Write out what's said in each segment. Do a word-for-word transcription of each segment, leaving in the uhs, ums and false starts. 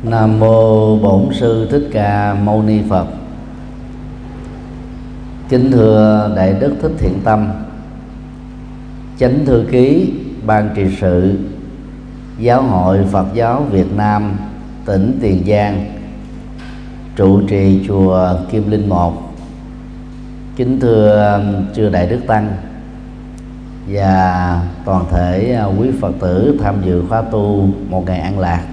Nam mô Bổn Sư Thích Ca Mâu Ni Phật. Kính thưa Đại Đức Thích Thiện Tâm, Chánh Thư ký Ban trị sự Giáo hội Phật giáo Việt Nam tỉnh Tiền Giang, trụ trì chùa Kim Linh một. Kính thưa chư Đại Đức Tăng và toàn thể quý Phật tử tham dự khóa tu Một Ngày An Lạc.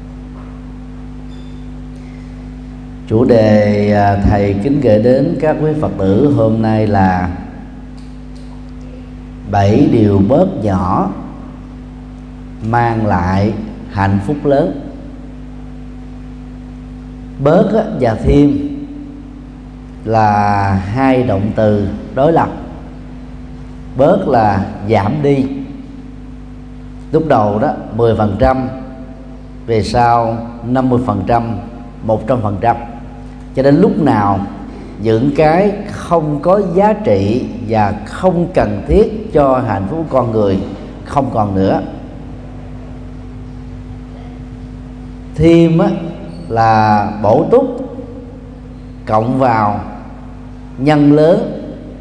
Chủ đề thầy kính gửi đến các quý Phật tử hôm nay là bảy điều bớt nhỏ mang lại hạnh phúc lớn. Bớt và thêm là hai động từ đối lập. Bớt là giảm đi, lúc đầu đó mười phần trăm, về sau năm mươi phần trăm, một trăm phần trăm, cho đến lúc nào những cái không có giá trị và không cần thiết cho hạnh phúc của con người không còn nữa. Thêm á, là bổ túc, cộng vào, nhân lớn,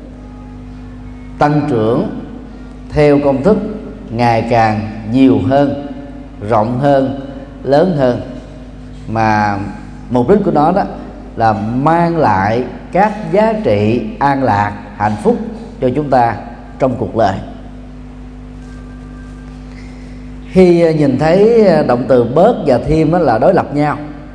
tăng trưởng theo công thức ngày càng nhiều hơn, rộng hơn, lớn hơn, mà mục đích của nó đó là mang lại các giá trị an lạc, hạnh phúc cho chúng ta trong cuộc đời. Khi nhìn thấy động từ bớt và thêm là đối lập nhau,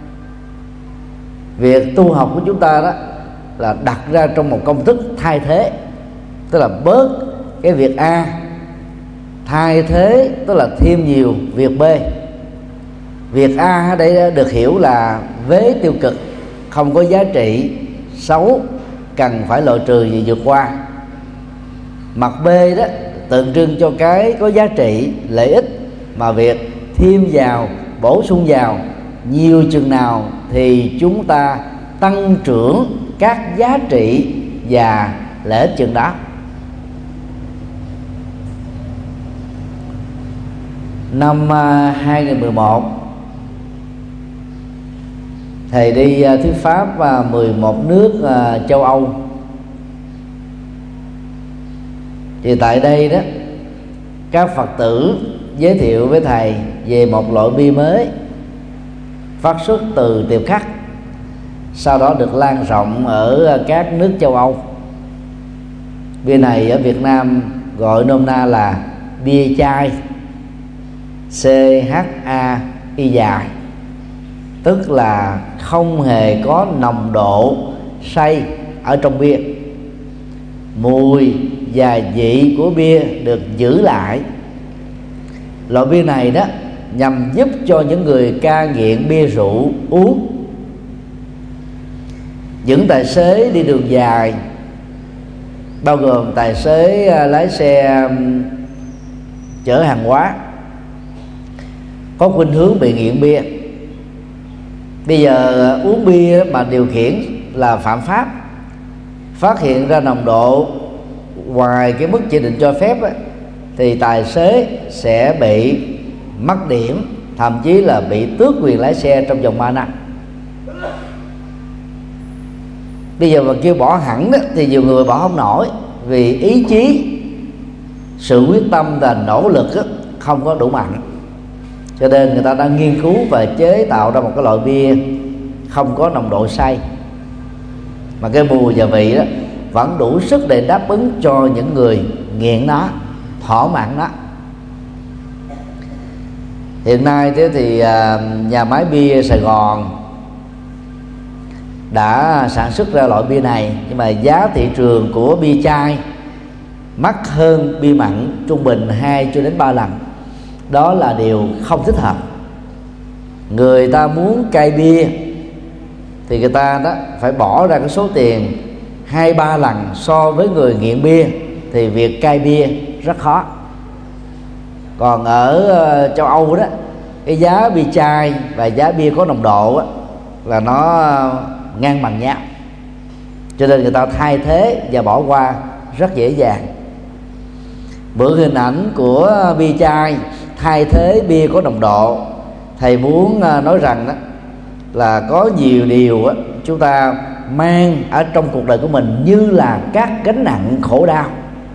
việc tu học của chúng ta đó là đặt ra trong một công thức thay thế, tức là bớt cái việc A, thay thế tức là thêm nhiều việc B. Việc A đây được hiểu là vế tiêu cực, không có giá trị, xấu, cần phải loại trừ và vượt qua. Mặt B đó tượng trưng cho cái có giá trị, lợi ích, mà việc thêm vào, bổ sung vào nhiều chừng nào thì chúng ta tăng trưởng các giá trị và lợi ích chừng đó. Năm hai nghìn mười một, thầy đi thuyết pháp mười một nước châu Âu. Thì tại đây đó, các Phật tử giới thiệu với thầy về một loại bia mới phát xuất từ Tiệp Khắc, sau đó được lan rộng ở các nước châu Âu. Bia này ở Việt Nam gọi nôm na là bia chai, C H A Y dài, tức là không hề có nồng độ say ở trong bia. Mùi và vị của bia được giữ lại. Loại bia này đó nhằm giúp cho những người ca nghiện bia rượu uống. Những tài xế đi đường dài, bao gồm tài xế lái xe chở hàng hóa, có khuynh hướng bị nghiện bia. Bây giờ uống bia mà điều khiển là phạm pháp. Phát hiện ra nồng độ ngoài cái mức chỉ định cho phép ấy, thì tài xế sẽ bị mất điểm, thậm chí là bị tước quyền lái xe trong vòng ba năm. Bây giờ mà kêu bỏ hẳn đó, thì nhiều người bỏ không nổi, vì ý chí, sự quyết tâm và nỗ lực đó, không có đủ mạnh. Cho nên người ta đang nghiên cứu và chế tạo ra một cái loại bia không có nồng độ say, mà cái mùi và vị đó vẫn đủ sức để đáp ứng cho những người nghiện nó, thỏa mãn nó. Hiện nay thế thì nhà máy bia Sài Gòn đã sản xuất ra loại bia này, nhưng mà giá thị trường của bia chai mắc hơn bia mặn trung bình hai cho đến ba lần. Đó là điều không thích hợp. Người ta muốn cai bia thì người ta đó phải bỏ ra cái số tiền hai ba lần so với người nghiện bia, thì việc cai bia rất khó. Còn ở châu Âu đó, cái giá bia chai và giá bia có nồng độ đó, là nó ngang bằng nhau, cho nên người ta thay thế và bỏ qua rất dễ dàng. Bữa hình ảnh của bia chai thay thế bia có nồng độ, thầy muốn nói rằng đó, là có nhiều điều á, chúng ta mang ở trong cuộc đời của mình như là các gánh nặng khổ đau.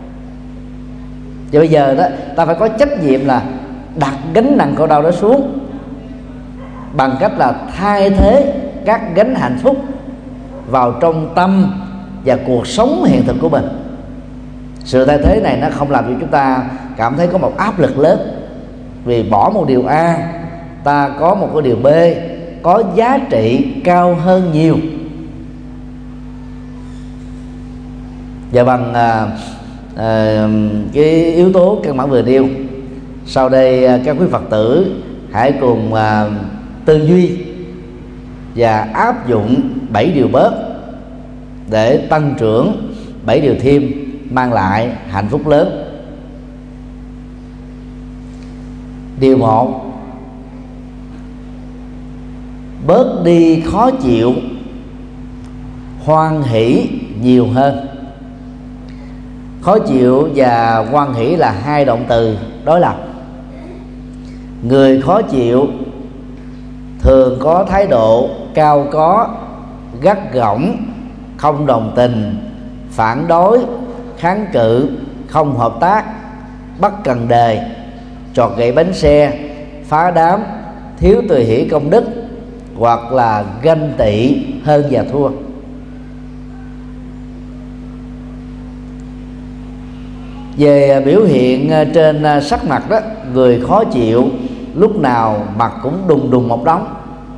Và bây giờ đó ta phải có trách nhiệm là đặt gánh nặng khổ đau đó xuống bằng cách là thay thế các gánh hạnh phúc vào trong tâm và cuộc sống hiện thực của mình. Sự thay thế này nó không làm cho chúng ta cảm thấy có một áp lực lớn, vì bỏ một điều A ta có một cái điều B có giá trị cao hơn nhiều. Và bằng à, à, cái yếu tố căn bản vừa nêu, sau đây các quý Phật tử hãy cùng à, tư duy và áp dụng bảy điều bớt để tăng trưởng bảy điều thêm, mang lại hạnh phúc lớn. Điều một, bớt đi khó chịu, hoan hỷ nhiều hơn. Khó chịu và hoan hỷ là hai động từ đối lập. Người khó chịu thường có thái độ cao có, gắt gỏng, không đồng tình, phản đối, kháng cự, không hợp tác, bắt cần đề, trọt gậy bánh xe, phá đám, thiếu tùy hỷ công đức, hoặc là ganh tị hơn và thua. Về biểu hiện trên sắc mặt đó, người khó chịu lúc nào mặt cũng đùng đùng một đống,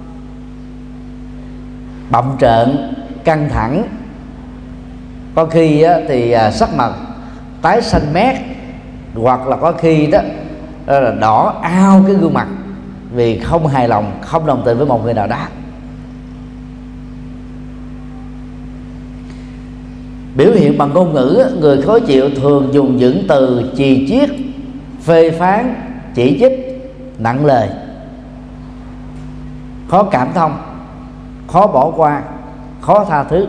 bặm trợn, căng thẳng. Có khi thì sắc mặt tái xanh mét, hoặc là có khi đó là đỏ ao cái gương mặt vì không hài lòng, không đồng tình với một người nào đó. Biểu hiện bằng ngôn ngữ, người khó chịu thường dùng những từ chì chiết, phê phán, chỉ trích, nặng lời, khó cảm thông, khó bỏ qua, khó tha thứ.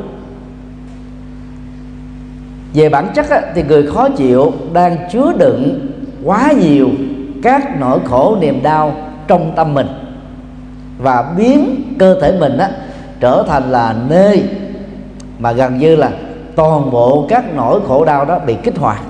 Về bản chất á, thì người khó chịu đang chứa đựng quá nhiều các nỗi khổ niềm đau trong tâm mình, và biến cơ thể mình á, trở thành là nơi mà gần như là toàn bộ các nỗi khổ đau đó bị kích hoạt.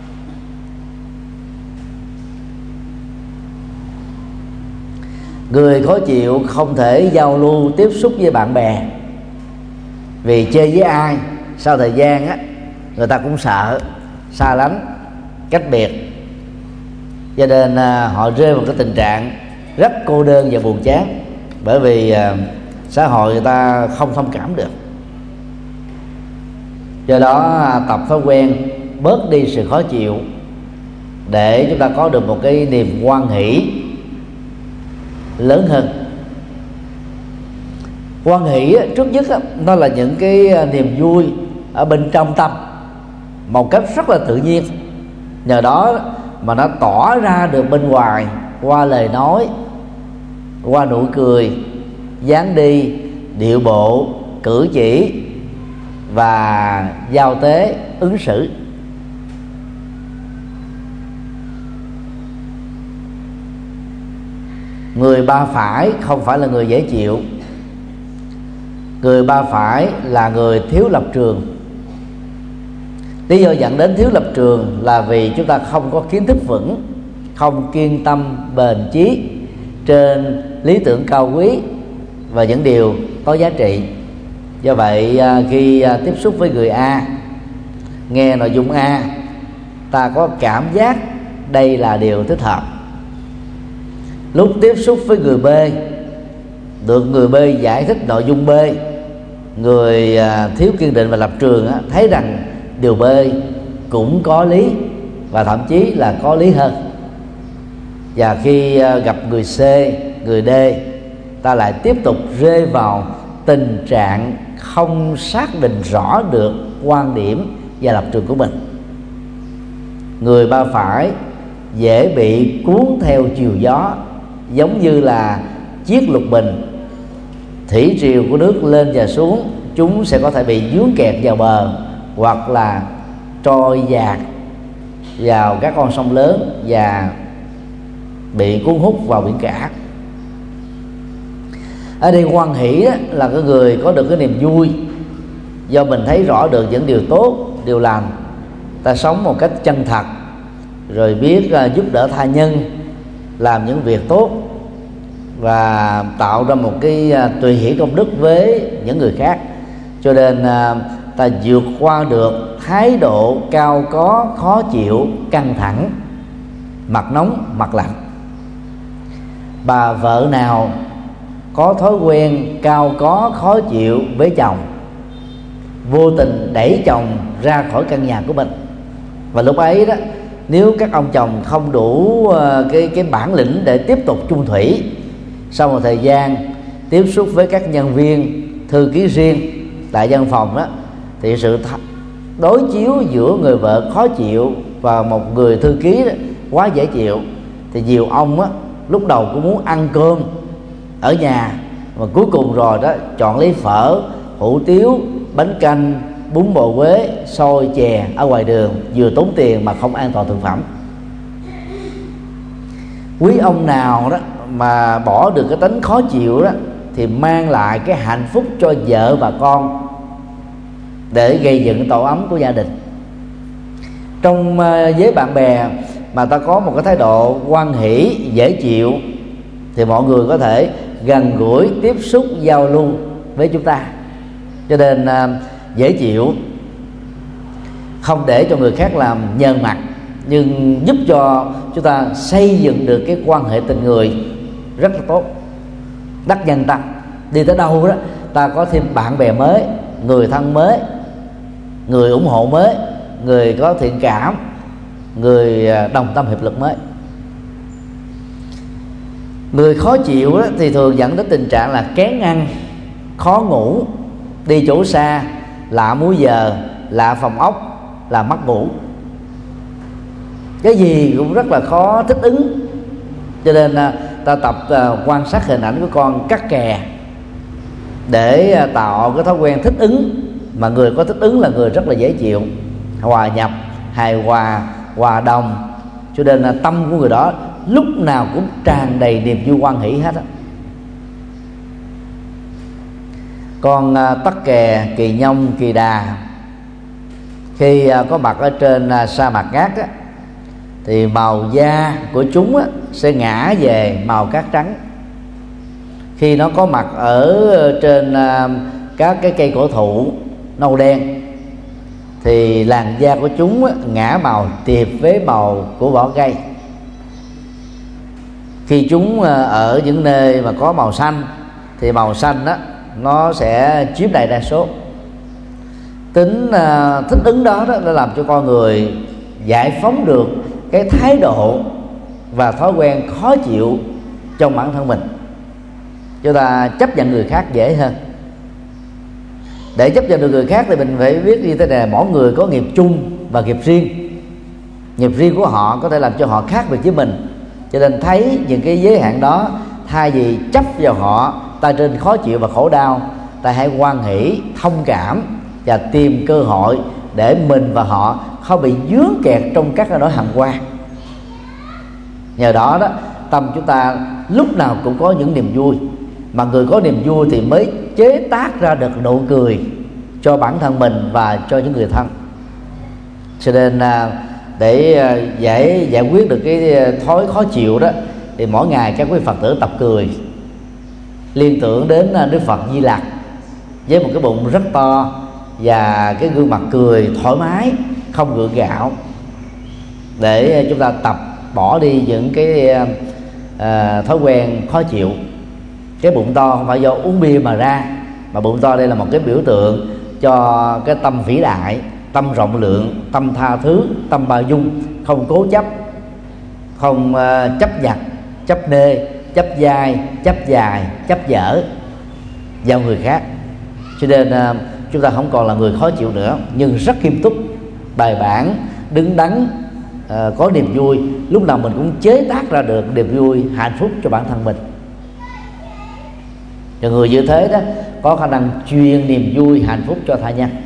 Người khó chịu không thể giao lưu tiếp xúc với bạn bè, vì chơi với ai sau thời gian á, người ta cũng sợ, xa lánh, cách biệt, cho nên à, họ rơi vào cái tình trạng rất cô đơn và buồn chán, bởi vì à, xã hội người ta không thông cảm được. Do đó à, tập thói quen bớt đi sự khó chịu để chúng ta có được một cái niềm hoan hỷ lớn hơn. Hoan hỷ trước nhất nó là những cái niềm vui ở bên trong tâm một cách rất là tự nhiên, nhờ đó mà nó tỏ ra được bên ngoài qua lời nói, qua nụ cười, dáng đi, điệu bộ, cử chỉ và giao tế ứng xử. Người ba phải không phải là người dễ chịu. Người ba phải là người thiếu lập trường. Lý do dẫn đến thiếu lập trường là vì chúng ta không có kiến thức vững, không kiên tâm bền chí trên lý tưởng cao quý và những điều có giá trị. Do vậy khi tiếp xúc với người A, nghe nội dung A, ta có cảm giác đây là điều thích hợp. Lúc tiếp xúc với người B, được người B giải thích nội dung B, người thiếu kiên định và lập trường thấy rằng điều B cũng có lý và thậm chí là có lý hơn. Và khi gặp người C, người D, ta lại tiếp tục rơi vào tình trạng không xác định rõ được quan điểm và lập trường của mình. Người ba phải dễ bị cuốn theo chiều gió, giống như là chiếc lục bình, thủy triều của nước lên và xuống, chúng sẽ có thể bị vướng kẹt vào bờ, hoặc là trôi dạt vào các con sông lớn và bị cuốn hút vào biển cả. Ở đây hoan hỷ là cái người có được cái niềm vui do mình thấy rõ được những điều tốt, điều lành, ta sống một cách chân thật, rồi biết uh, giúp đỡ tha nhân, làm những việc tốt và tạo ra một cái uh, tùy hỷ công đức với những người khác. Cho nên uh, ta vượt qua được thái độ cao có, khó chịu, căng thẳng, mặt nóng, mặt lạnh. Bà vợ nào có thói quen cao có, khó chịu với chồng, vô tình đẩy chồng ra khỏi căn nhà của mình, và lúc ấy đó, nếu các ông chồng không đủ cái cái bản lĩnh để tiếp tục chung thủy, sau một thời gian tiếp xúc với các nhân viên, thư ký riêng tại văn phòng đó, thì sự đối chiếu giữa người vợ khó chịu và một người thư ký đó, quá dễ chịu, thì nhiều ông á, lúc đầu cũng muốn ăn cơm ở nhà, mà cuối cùng rồi đó chọn lấy phở, hủ tiếu, bánh canh, bún bò Huế, xôi, chè ở ngoài đường, vừa tốn tiền mà không an toàn thực phẩm. Quý ông nào đó mà bỏ được cái tính khó chịu đó thì mang lại cái hạnh phúc cho vợ và con để gây dựng tổ ấm của gia đình. Trong giới bạn bè mà ta có một cái thái độ hoan hỷ, dễ chịu, thì mọi người có thể gần gũi, tiếp xúc, giao lưu với chúng ta. Cho nên dễ chịu, không để cho người khác làm nhờn mặt, nhưng giúp cho chúng ta xây dựng được cái quan hệ tình người rất là tốt, đắc nhân tâm. Đi tới đâu đó ta có thêm bạn bè mới, người thân mới, người ủng hộ mới, người có thiện cảm, người đồng tâm hiệp lực mới. Người khó chịu đó thì thường dẫn đến tình trạng là kén ăn, khó ngủ, đi chỗ xa, lạ múi giờ, lạ phòng ốc, là mất ngủ, cái gì cũng rất là khó thích ứng. Cho nên ta tập quan sát hình ảnh của con cắt kè để tạo cái thói quen thích ứng. Mà người có thích ứng là người rất là dễ chịu, hòa nhập, hài hòa, hòa đồng. Cho nên là tâm của người đó lúc nào cũng tràn đầy niềm vui hoan hỷ hết á. Con tắc kè, kỳ nhông, kỳ đà khi có mặt ở trên sa mạc cát á, thì màu da của chúng á, sẽ ngã về màu cát trắng. Khi nó có mặt ở trên các cái cây cổ thụ nâu đen thì làn da của chúng á, ngã màu tiệp với màu của vỏ cây. Khi chúng ở những nơi mà có màu xanh thì màu xanh đó nó sẽ chiếm đại đa số. Tính uh, thích ứng đó, đó đã làm cho con người giải phóng được cái thái độ và thói quen khó chịu trong bản thân mình. Chúng ta chấp nhận người khác dễ hơn. Để chấp nhận được người khác thì mình phải biết như thế này: mỗi người có nghiệp chung và nghiệp riêng. Nghiệp riêng của họ có thể làm cho họ khác biệt với mình. Cho nên thấy những cái giới hạn đó, thay vì chấp vào họ, ta trên khó chịu và khổ đau, ta hãy hoan hỷ, thông cảm và tìm cơ hội để mình và họ không bị vướng kẹt trong các nỗi hàm quan. Nhờ đó đó, tâm chúng ta lúc nào cũng có những niềm vui. Mà người có niềm vui thì mới chế tác ra được nụ cười cho bản thân mình và cho những người thân. Cho nên để giải giải quyết được cái thói khó chịu đó, thì mỗi ngày các quý Phật tử tập cười, liên tưởng đến Đức Phật Di Lặc với một cái bụng rất to và cái gương mặt cười thoải mái, không gượng gạo, để chúng ta tập bỏ đi những cái uh, thói quen khó chịu. Cái bụng to không phải do uống bia mà ra, mà bụng to đây là một cái biểu tượng cho cái tâm vĩ đại, tâm rộng lượng, tâm tha thứ, tâm bao dung, không cố chấp, không uh, chấp nhặt, chấp nê, chấp dai, chấp dài, chấp dở vào người khác. Cho nên uh, chúng ta không còn là người khó chịu nữa, nhưng rất nghiêm túc, bài bản, đứng đắn, uh, có niềm vui. Lúc nào mình cũng chế tác ra được niềm vui, hạnh phúc cho bản thân mình. Và người như thế đó có khả năng truyền niềm vui, hạnh phúc cho tha nhân.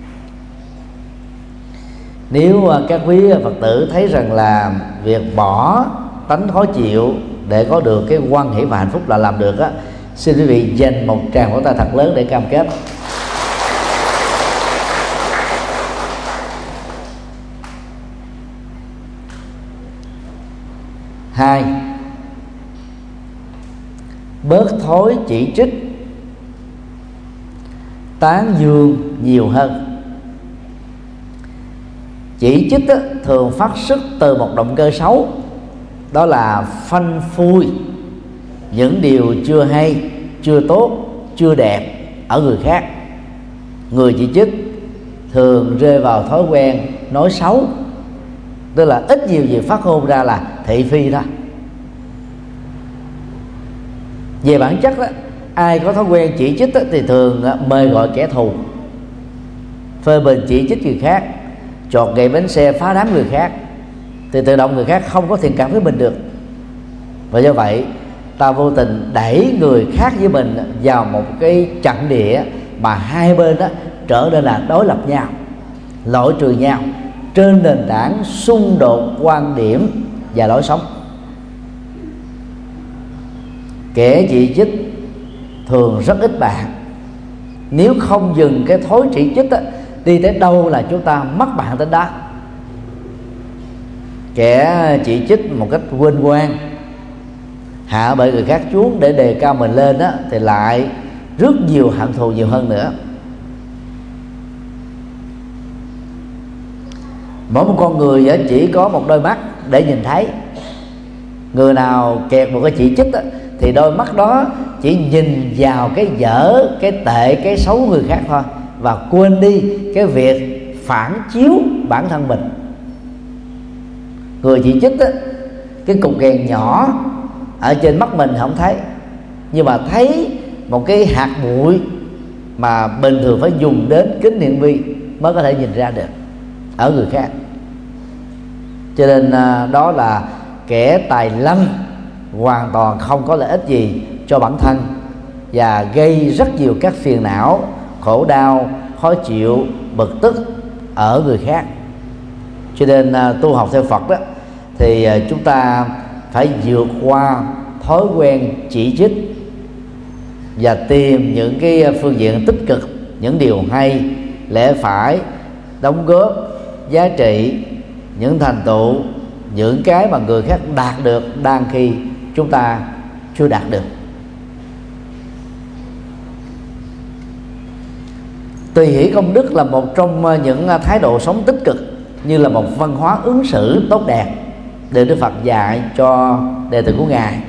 Nếu các quý Phật tử thấy rằng là việc bỏ tánh khó chịu để có được cái hoan hỷ và hạnh phúc là làm được á, Xin quý vị dành một tràng vỗ tay thật lớn để cam kết. Hai, bớt thói chỉ trích, tán dương nhiều hơn. Chỉ trích đó, thường phát xuất từ một động cơ xấu, đó là phanh phui những điều chưa hay, chưa tốt, chưa đẹp ở người khác. Người chỉ trích thường rơi vào thói quen nói xấu, tức là ít nhiều gì phát ngôn ra là thị phi đó. Về bản chất đó, ai có thói quen chỉ trích đó, thì thường mời gọi kẻ thù, phê bình chỉ trích người khác, chọt gậy bánh xe phá đám người khác, thì tự động người khác không có thiện cảm với mình được. Và do vậy ta vô tình đẩy người khác với mình vào một cái trận địa mà hai bên đó trở nên là đối lập nhau, loại trừ nhau trên nền tảng xung đột quan điểm và lối sống. Kẻ chỉ trích thường rất ít bạn. Nếu không dừng cái thói chỉ trích đó, đi tới đâu là chúng ta mất bạn tới đó. Kẻ chỉ trích một cách quên quan, hạ bệ người khác xuống để đề cao mình lên đó, thì lại rất nhiều hận thù nhiều hơn nữa. Mỗi một con người chỉ có một đôi mắt để nhìn thấy. Người nào kẹt một cái chỉ trích đó, thì đôi mắt đó chỉ nhìn vào cái dở, cái tệ, cái xấu của người khác thôi, và quên đi cái việc phản chiếu bản thân mình. Người chỉ trích đó, cái cục ghèn nhỏ ở trên mắt mình không thấy, nhưng mà thấy một cái hạt bụi mà bình thường phải dùng đến kính hiển vi mới có thể nhìn ra được ở người khác. Cho nên đó là kẻ tài lanh, hoàn toàn không có lợi ích gì cho bản thân và gây rất nhiều các phiền não, khổ đau, khó chịu, bực tức ở người khác. Cho nên tu học theo Phật đó, thì chúng ta phải vượt qua thói quen chỉ trích và tìm những cái phương diện tích cực, những điều hay, lẽ phải, đóng góp, giá trị, những thành tựu, những cái mà người khác đạt được đang khi chúng ta chưa đạt được. Tùy hỷ công đức là một trong những thái độ sống tích cực, như là một văn hóa ứng xử tốt đẹp được Đức Phật dạy cho đệ tử của Ngài.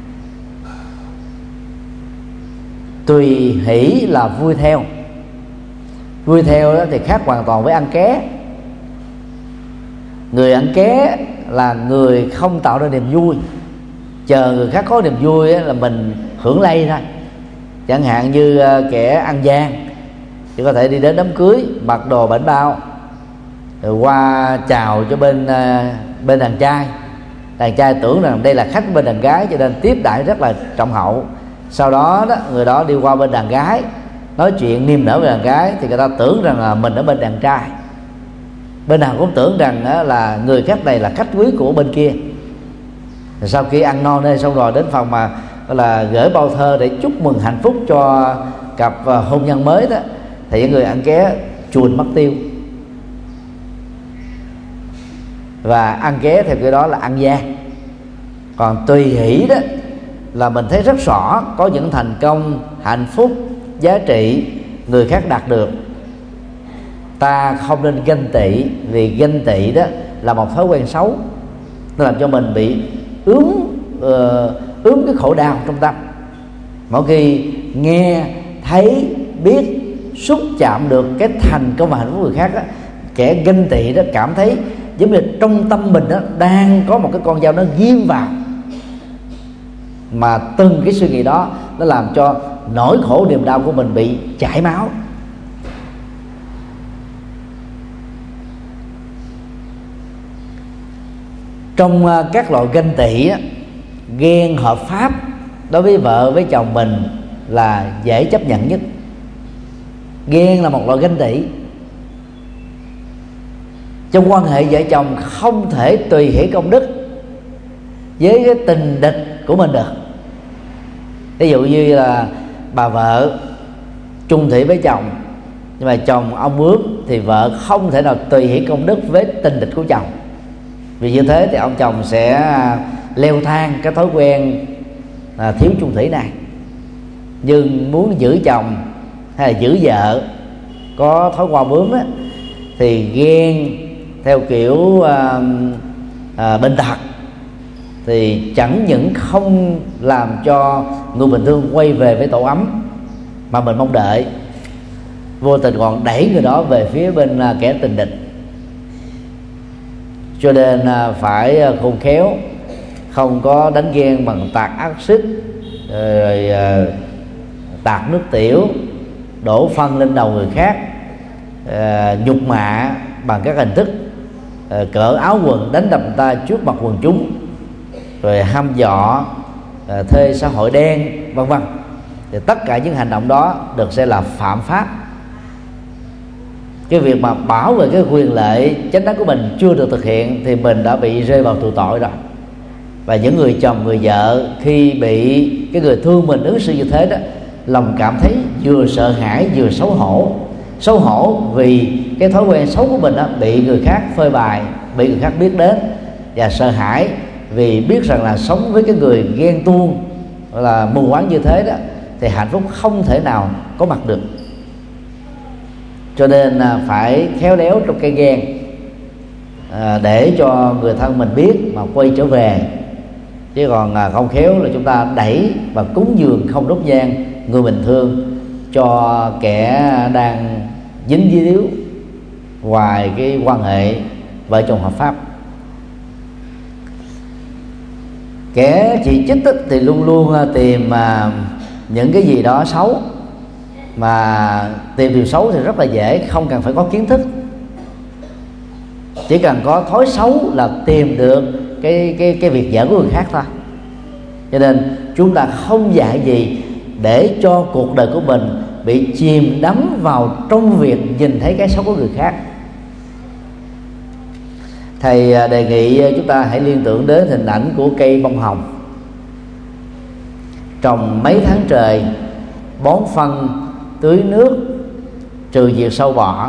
Tùy hỷ là vui theo. Vui theo đó thì khác hoàn toàn với ăn ké. Người ăn ké là người không tạo ra niềm vui, chờ người khác có niềm vui là mình hưởng lây thôi. Chẳng hạn như kẻ ăn gian thì có thể đi đến đám cưới mặc đồ bảnh bao, rồi qua chào cho bên bên đàn trai. Đàn trai tưởng rằng đây là khách bên đàn gái, cho nên tiếp đãi rất là trọng hậu. Sau đó, đó người đó đi qua bên đàn gái nói chuyện niềm nở với đàn gái, thì người ta tưởng rằng là mình ở bên đàn trai. Bên nào cũng tưởng rằng là người khách này là khách quý của bên kia. Sau khi ăn no nê xong rồi, đến phòng mà là gửi bao thơ để chúc mừng hạnh phúc cho cặp hôn nhân mới đó, thì những người ăn ké chuồn mất tiêu. Và ăn ké theo cái đó là ăn gian. Còn tùy hỷ đó là mình thấy rất rõ có những thành công, hạnh phúc, giá trị người khác đạt được. Ta không nên ganh tị, vì ganh tị đó là một thói quen xấu, nó làm cho mình bị ướm uh, ướm cái khổ đau trong tâm. Mỗi khi nghe, thấy, biết, xúc chạm được cái thành công và hạnh phúc của người khác đó, kẻ ganh tị đó cảm thấy giống như trong tâm mình đó đang có một cái con dao nó ghim vào, mà từng cái suy nghĩ đó nó làm cho nỗi khổ niềm đau của mình bị chảy máu. Trong các loại ganh tị, ghen hợp pháp đối với vợ với chồng mình là dễ chấp nhận nhất. Ghen là một loại ganh tị. Trong quan hệ vợ chồng không thể tùy hỷ công đức với cái tình địch của mình được. Ví dụ như là bà vợ chung thủy với chồng, nhưng mà chồng ông bướm thì vợ không thể nào tùy hỷ công đức với tình địch của chồng. Vì như thế thì ông chồng sẽ leo thang cái thói quen à, thiếu chung thủy này. Nhưng muốn giữ chồng hay là giữ vợ có thói qua bướm á, thì ghen theo kiểu à, à, bệnh tật thì chẳng những không làm cho người bình thường quay về với tổ ấm mà mình mong đợi, vô tình còn đẩy người đó về phía bên à, kẻ tình địch. Cho nên à, phải khôn khéo, không có đánh ghen bằng tạt axit, rồi à, tạt nước tiểu, đổ phân lên đầu người khác, à, nhục mạ bằng các hình thức à, cởi áo quần đánh đập người ta trước mặt quần chúng, rồi hăm dọa, à, thuê xã hội đen, vân vân. Thì tất cả những hành động đó được xem là phạm pháp. Cái việc mà bảo vệ cái quyền lợi chính đáng của mình chưa được thực hiện thì mình đã bị rơi vào tù tội rồi. Và những người chồng người vợ khi bị cái người thương mình ứng xử như thế đó, lòng cảm thấy vừa sợ hãi vừa xấu hổ. Xấu hổ vì cái thói quen xấu của mình đó, bị người khác phơi bày, bị người khác biết đến, và sợ hãi vì biết rằng là sống với cái người ghen tuông là mù quáng như thế đó thì hạnh phúc không thể nào có mặt được. Cho nên phải khéo léo trong cây ghen, à, để cho người thân mình biết mà quay trở về. Chứ còn à, không khéo là chúng ta đẩy và cúng dường không đốt nhang người bình thường cho kẻ đang dính díu ngoài cái quan hệ vợ chồng hợp pháp. Kẻ chỉ trích thì luôn luôn tìm à, những cái gì đó xấu, mà tìm điều xấu thì rất là dễ, không cần phải có kiến thức, chỉ cần có thói xấu là tìm được cái cái cái việc dở của người khác thôi. Cho nên chúng ta không dạy gì để cho cuộc đời của mình bị chìm đắm vào trong việc nhìn thấy cái xấu của người khác. Thầy đề nghị chúng ta hãy liên tưởng đến hình ảnh của cây bông hồng trồng mấy tháng trời, bón phân, tưới nước, trừ diệt sâu bọ.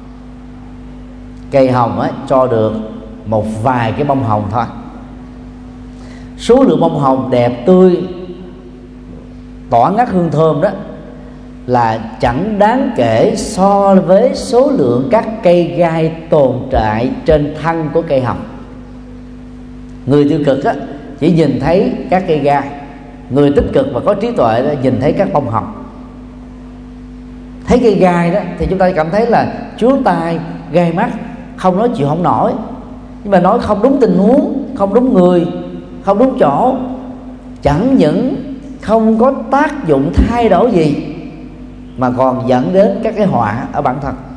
Cây hồng á, cho được một vài cái bông hồng thôi. Số lượng bông hồng đẹp tươi tỏa ngát hương thơm đó là chẳng đáng kể so với số lượng các cây gai tồn tại trên thân của cây hồng. Người tiêu cực á, chỉ nhìn thấy các cây gai, người tích cực và có trí tuệ đó nhìn thấy các bông hồng. Thấy cây gai đó thì chúng ta cảm thấy là chướng tai, gai mắt, không nói chịu không nổi. Nhưng mà nói không đúng tình huống, không đúng người, không đúng chỗ, chẳng những không có tác dụng thay đổi gì mà còn dẫn đến các cái họa ở bản thân.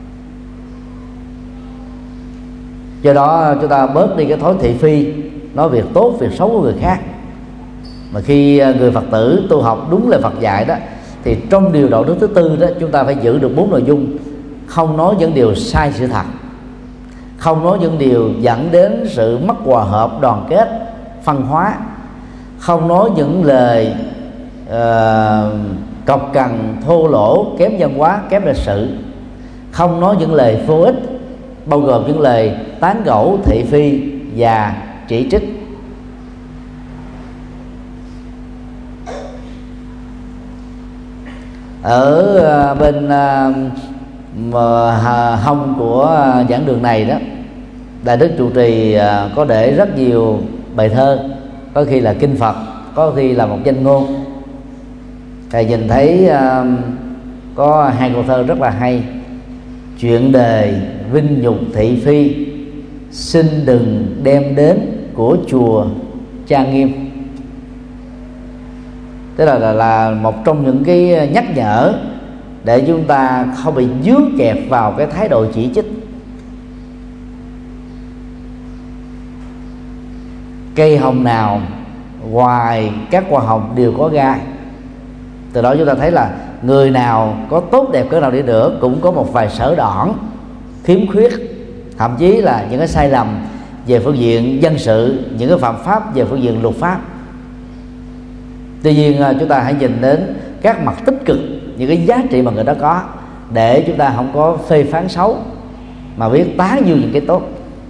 Do đó chúng ta bớt đi cái thói thị phi, nói việc tốt, việc xấu của người khác. Mà khi người Phật tử tu học đúng lời Phật dạy đó, thì trong điều đạo đức thứ tư đó chúng ta phải giữ được bốn nội dung: không nói những điều sai sự thật, không nói những điều dẫn đến sự mất hòa hợp, đoàn kết, phân hóa, không nói những lời uh, cộc cằn, thô lỗ, kém văn hóa, kém lịch sự, không nói những lời vô ích, bao gồm những lời tán gẫu, thị phi và chỉ trích. Ở bên hông của giảng đường này đó, Đại đức trụ trì có để rất nhiều bài thơ, có khi là kinh Phật, có khi là một danh ngôn. Thầy nhìn thấy có hai câu thơ rất là hay: chuyện đời vinh nhục thị phi, xin đừng đem đến của chùa trang nghiêm. Tức là, là là một trong những cái nhắc nhở để chúng ta không bị dướng kẹp vào cái thái độ chỉ trích. Cây hồng nào ngoài các hoa hồng đều có gai. Từ đó chúng ta thấy là người nào có tốt đẹp cỡ nào đi nữa cũng có một vài sở đoản, khiếm khuyết, thậm chí là những cái sai lầm về phương diện dân sự, những cái phạm pháp về phương diện luật pháp. Tuy nhiên chúng ta hãy nhìn đến các mặt tích cực, những cái giá trị mà người đó có, để chúng ta không có phê phán xấu mà biết tán dương những cái tốt.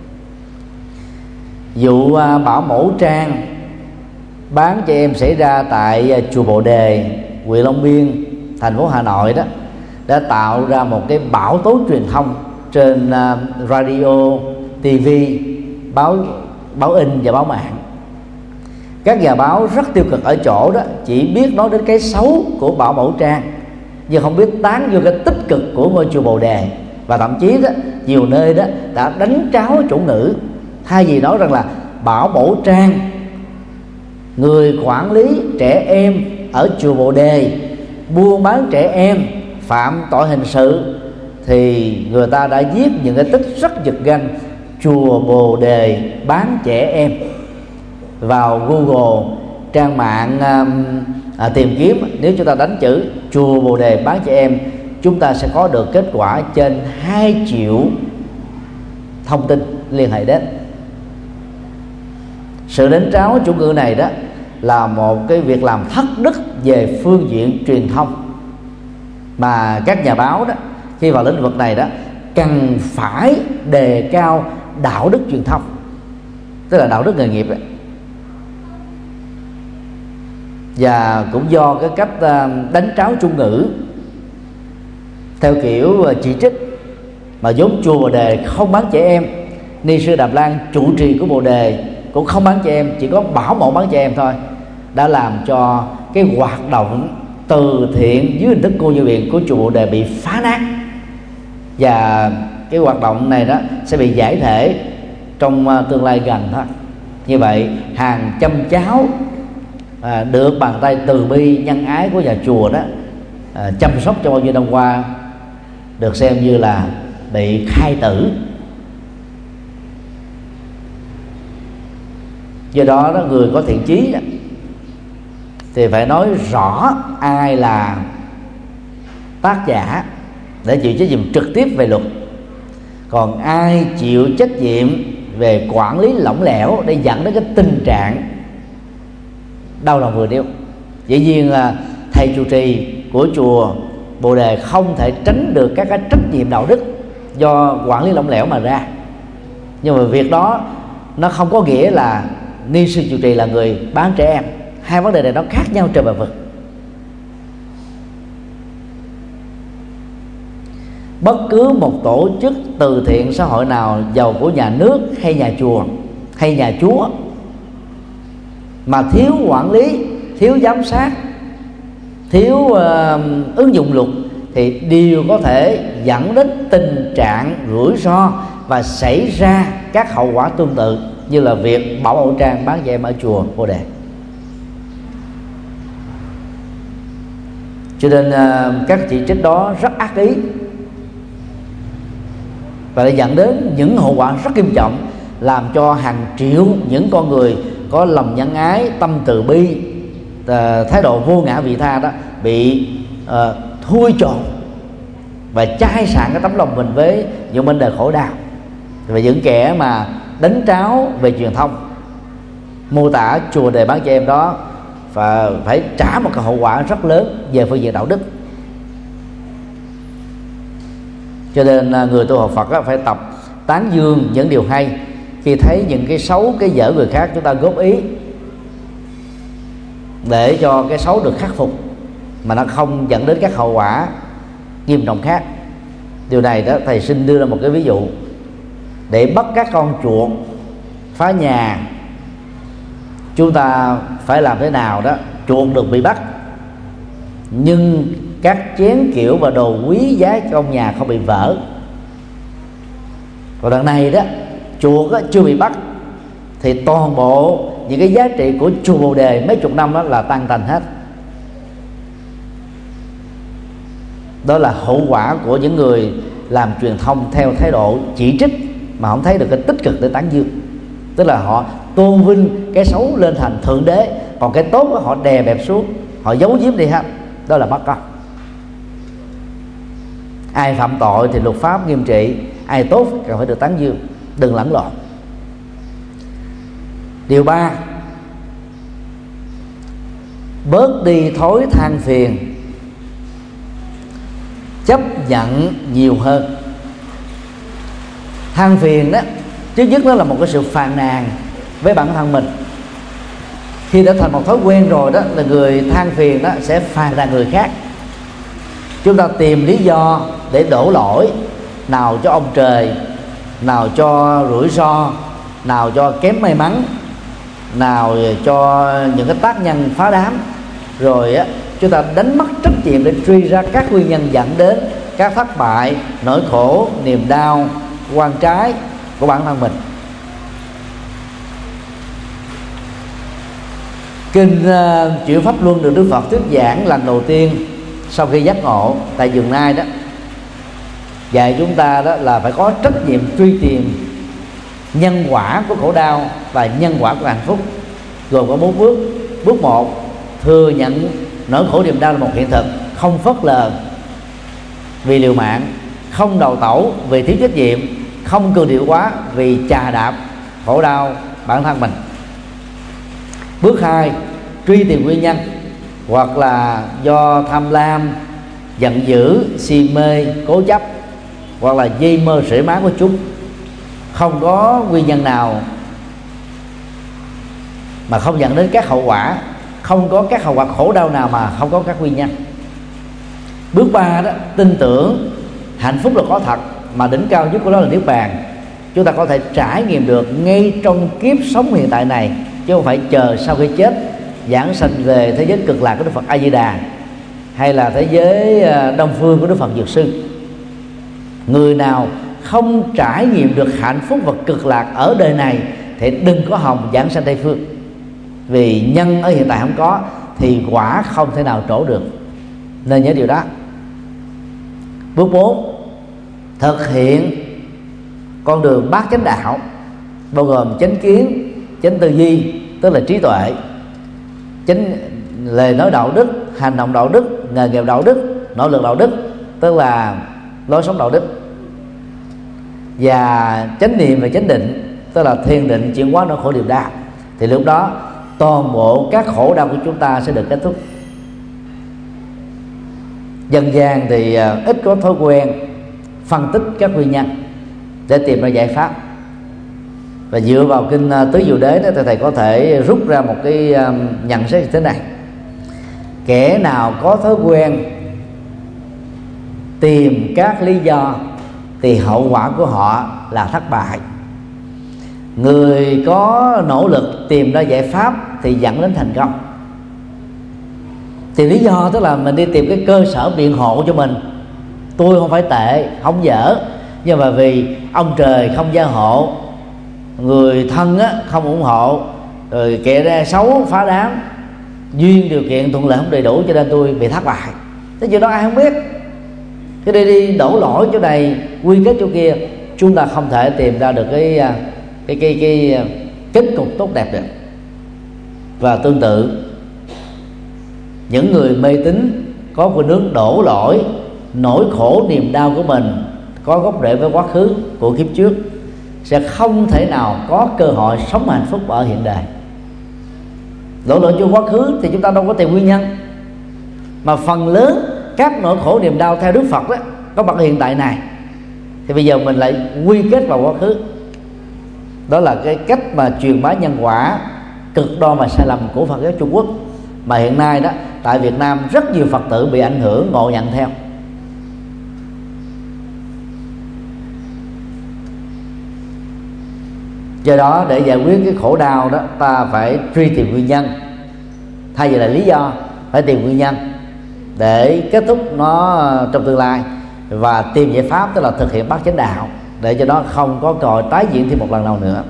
Vụ Bảo Mẫu Trang bán trẻ em xảy ra tại chùa Bồ Đề, huyện Long Biên, thành phố Hà Nội đó, đã tạo ra một cái bão tố truyền thông trên radio, ti vi, báo báo in và báo mạng. Các nhà báo rất tiêu cực ở chỗ đó chỉ biết nói đến cái xấu của Bảo Mẫu Trang, nhưng không biết tán vô cái tích cực của ngôi chùa Bồ Đề. Và thậm chí đó, nhiều nơi đó đã đánh tráo chủ ngữ, thay vì nói rằng là Bảo Mẫu Trang, người quản lý trẻ em ở chùa Bồ Đề, buôn bán trẻ em, phạm tội hình sự, thì người ta đã viết những cái tích rất giật gân: chùa Bồ Đề bán trẻ em. Vào Google, trang mạng à, tìm kiếm, nếu chúng ta đánh chữ chùa Bồ Đề bán trẻ em, chúng ta sẽ có được kết quả trên hai triệu thông tin liên hệ đến. Sự đánh tráo chủ ngữ này đó là một cái việc làm thất đức về phương diện truyền thông, mà các nhà báo đó khi vào lĩnh vực này đó cần phải đề cao đạo đức truyền thông, tức là đạo đức nghề nghiệp đó. Và cũng do cái cách đánh tráo chủ ngữ theo kiểu chỉ trích, mà vốn chùa Bồ Đề không bán trẻ em, ni sư Đàm Lan trụ trì của Bồ Đề cũng không bán trẻ em, chỉ có Bảo Mẫu bán trẻ em thôi, đã làm cho cái hoạt động từ thiện dưới hình thức cô nhi viện của chùa Bồ Đề bị phá nát. Và cái hoạt động này đó sẽ bị giải thể trong tương lai gần thôi. Như vậy hàng trăm cháu à, được bàn tay từ bi nhân ái của nhà chùa đó à, chăm sóc trong bao nhiêu năm qua, được xem như là bị khai tử. Do đó, đó người có thiện chí đó, thì phải nói rõ ai là tác giả để chịu trách nhiệm trực tiếp về luật, còn ai chịu trách nhiệm về quản lý lỏng lẻo để dẫn đến cái tình trạng đau lòng vừa điêu. Dĩ nhiên là thầy trụ trì của chùa Bồ Đề không thể tránh được các cái trách nhiệm đạo đức do quản lý lỏng lẻo mà ra, nhưng mà việc đó nó không có nghĩa là ni sư trụ trì là người bán trẻ em. Hai vấn đề này nó khác nhau trời và vực. Bất cứ một tổ chức từ thiện xã hội nào, giàu của nhà nước hay nhà chùa hay nhà chúa, mà thiếu quản lý, thiếu giám sát, thiếu uh, ứng dụng luật, thì đều có thể dẫn đến tình trạng rủi ro và xảy ra các hậu quả tương tự như là việc Bảo Mẫu Trang bán trẻ em ở chùa Bồ Đề. Cho nên uh, các chỉ trích đó rất ác ý và đã dẫn đến những hậu quả rất nghiêm trọng, làm cho hàng triệu những con người có lòng nhân ái, tâm từ bi, thái độ vô ngã vị tha đó bị uh, thui chột và chai sạn cái tấm lòng mình với những vấn đề khổ đau. Và những kẻ mà đánh tráo về truyền thông mô tả chùa Đề bán trẻ em đó và phải trả một cái hậu quả rất lớn về phương diện đạo đức. Cho nên người tu học Phật đó phải tập tán dương những điều hay, khi thấy những cái xấu, cái dở người khác chúng ta góp ý để cho cái xấu được khắc phục mà nó không dẫn đến các hậu quả nghiêm trọng khác. Điều này đó thầy xin đưa ra một cái ví dụ để bắt các con chuột phá nhà. Chúng ta phải làm thế nào đó chuột được bị bắt, nhưng các chén kiểu và đồ quý giá trong nhà không bị vỡ. Còn đằng này đó chuột đó, chưa bị bắt thì toàn bộ những cái giá trị của chùa Bồ Đề mấy chục năm đó là tan tành hết. Đó là hậu quả của những người làm truyền thông theo thái độ chỉ trích mà không thấy được cái tích cực để tán dương. Tức là họ tôn vinh cái xấu lên thành thượng đế, còn cái tốt đó họ đè bẹp xuống, họ giấu giếm đi hết. Đó là bắt cóc. Ai phạm tội thì luật pháp nghiêm trị, ai tốt cần phải được tán dương, đừng lẫn lộn. Điều ba, bớt đi thói than phiền, chấp nhận nhiều hơn. Than phiền đó, trước nhất nó là một cái sự phàn nàn với bản thân mình. Khi đã thành một thói quen rồi đó, là người than phiền đó sẽ phàn nàn người khác. Chúng ta tìm lý do để đổ lỗi, nào cho ông trời, nào cho rủi ro, nào cho kém may mắn, nào cho những cái tác nhân phá đám. Rồi á, chúng ta đánh mất trách nhiệm để truy ra các nguyên nhân dẫn đến các thất bại, nỗi khổ, niềm đau, oan trái của bản thân mình. Kinh uh, Chuyển Pháp Luân được Đức Phật thuyết giảng lần đầu tiên sau khi giác ngộ tại vườn Nai đó, dạy chúng ta đó là phải có trách nhiệm truy tìm nhân quả của khổ đau và nhân quả của hạnh phúc, gồm có bốn bước. Bước một, thừa nhận nỗi khổ niềm đau là một hiện thực, không phớt lờ vì liều mạng, không đầu tẩu vì thiếu trách nhiệm, không cường điệu quá vì chà đạp khổ đau bản thân mình. Bước hai, truy tìm nguyên nhân, hoặc là do tham lam, giận dữ, si mê, cố chấp, hoặc là dây mơ rễ má của chúng. Không có nguyên nhân nào mà không dẫn đến các hậu quả, không có các hậu quả khổ đau nào mà không có các nguyên nhân. Bước ba đó, tin tưởng hạnh phúc là có thật, mà đỉnh cao nhất của nó là niết bàn. Chúng ta có thể trải nghiệm được ngay trong kiếp sống hiện tại này, chứ không phải chờ sau khi chết giảng sanh về thế giới cực lạc của Đức Phật A Di Đà, hay là thế giới Đông Phương của Đức Phật Dược Sư. Người nào không trải nghiệm được hạnh phúc và cực lạc ở đời này thì đừng có hòng giảng sanh Tây Phương. Vì nhân ở hiện tại không có thì quả không thể nào trổ được, nên nhớ điều đó. Bước bốn, thực hiện con đường bát chánh đạo, bao gồm chánh kiến, chánh tư duy tức là trí tuệ, chánh lời nói đạo đức, hành động đạo đức, nghề nghiệp đạo đức, nỗ lực đạo đức tức là lối sống đạo đức, và chánh niệm và chánh định tức là thiền định chuyển hóa nỗi khổ niềm đau. Thì lúc đó toàn bộ các khổ đau của chúng ta sẽ được kết thúc. Dân gian thì ít có thói quen phân tích các nguyên nhân để tìm ra giải pháp, và dựa vào kinh Tứ Diệu Đế đó thì thầy có thể rút ra một cái nhận xét như thế này: kẻ nào có thói quen tìm các lý do thì hậu quả của họ là thất bại. Người có nỗ lực tìm ra giải pháp thì dẫn đến thành công. Thì lý do tức là mình đi tìm cái cơ sở biện hộ cho mình. Tôi không phải tệ, không dở, nhưng mà vì ông trời không gia hộ, người thân á, không ủng hộ, rồi kẻ ra xấu phá đám, duyên điều kiện thuận lợi không đầy đủ, cho nên tôi bị thất bại. Thế chuyện đó ai không biết. Cái đi đi đổ lỗi chỗ này, quy kết chỗ kia, chúng ta không thể tìm ra được cái cái cái cái, cái kết cục tốt đẹp được. Và tương tự, những người mê tín có khuynh hướng đổ lỗi nỗi khổ niềm đau của mình có gốc rễ với quá khứ của kiếp trước sẽ không thể nào có cơ hội sống hạnh phúc ở hiện đời. Đổ lỗi cho quá khứ thì chúng ta đâu có tìm nguyên nhân, mà phần lớn các nỗi khổ niềm đau theo Đức Phật đó có mặt hiện tại này, thì bây giờ mình lại quy kết vào quá khứ. Đó là cái cách mà truyền bá nhân quả cực đoan và sai lầm của Phật giáo Trung Quốc, mà hiện nay đó tại Việt Nam rất nhiều Phật tử bị ảnh hưởng ngộ nhận theo. Do đó để giải quyết cái khổ đau đó, ta phải truy tìm nguyên nhân thay vì là lý do, phải tìm nguyên nhân để kết thúc nó trong tương lai, và tìm giải pháp tức là thực hiện bát chánh đạo để cho nó không có cơ hội tái diễn thêm một lần nào nữa.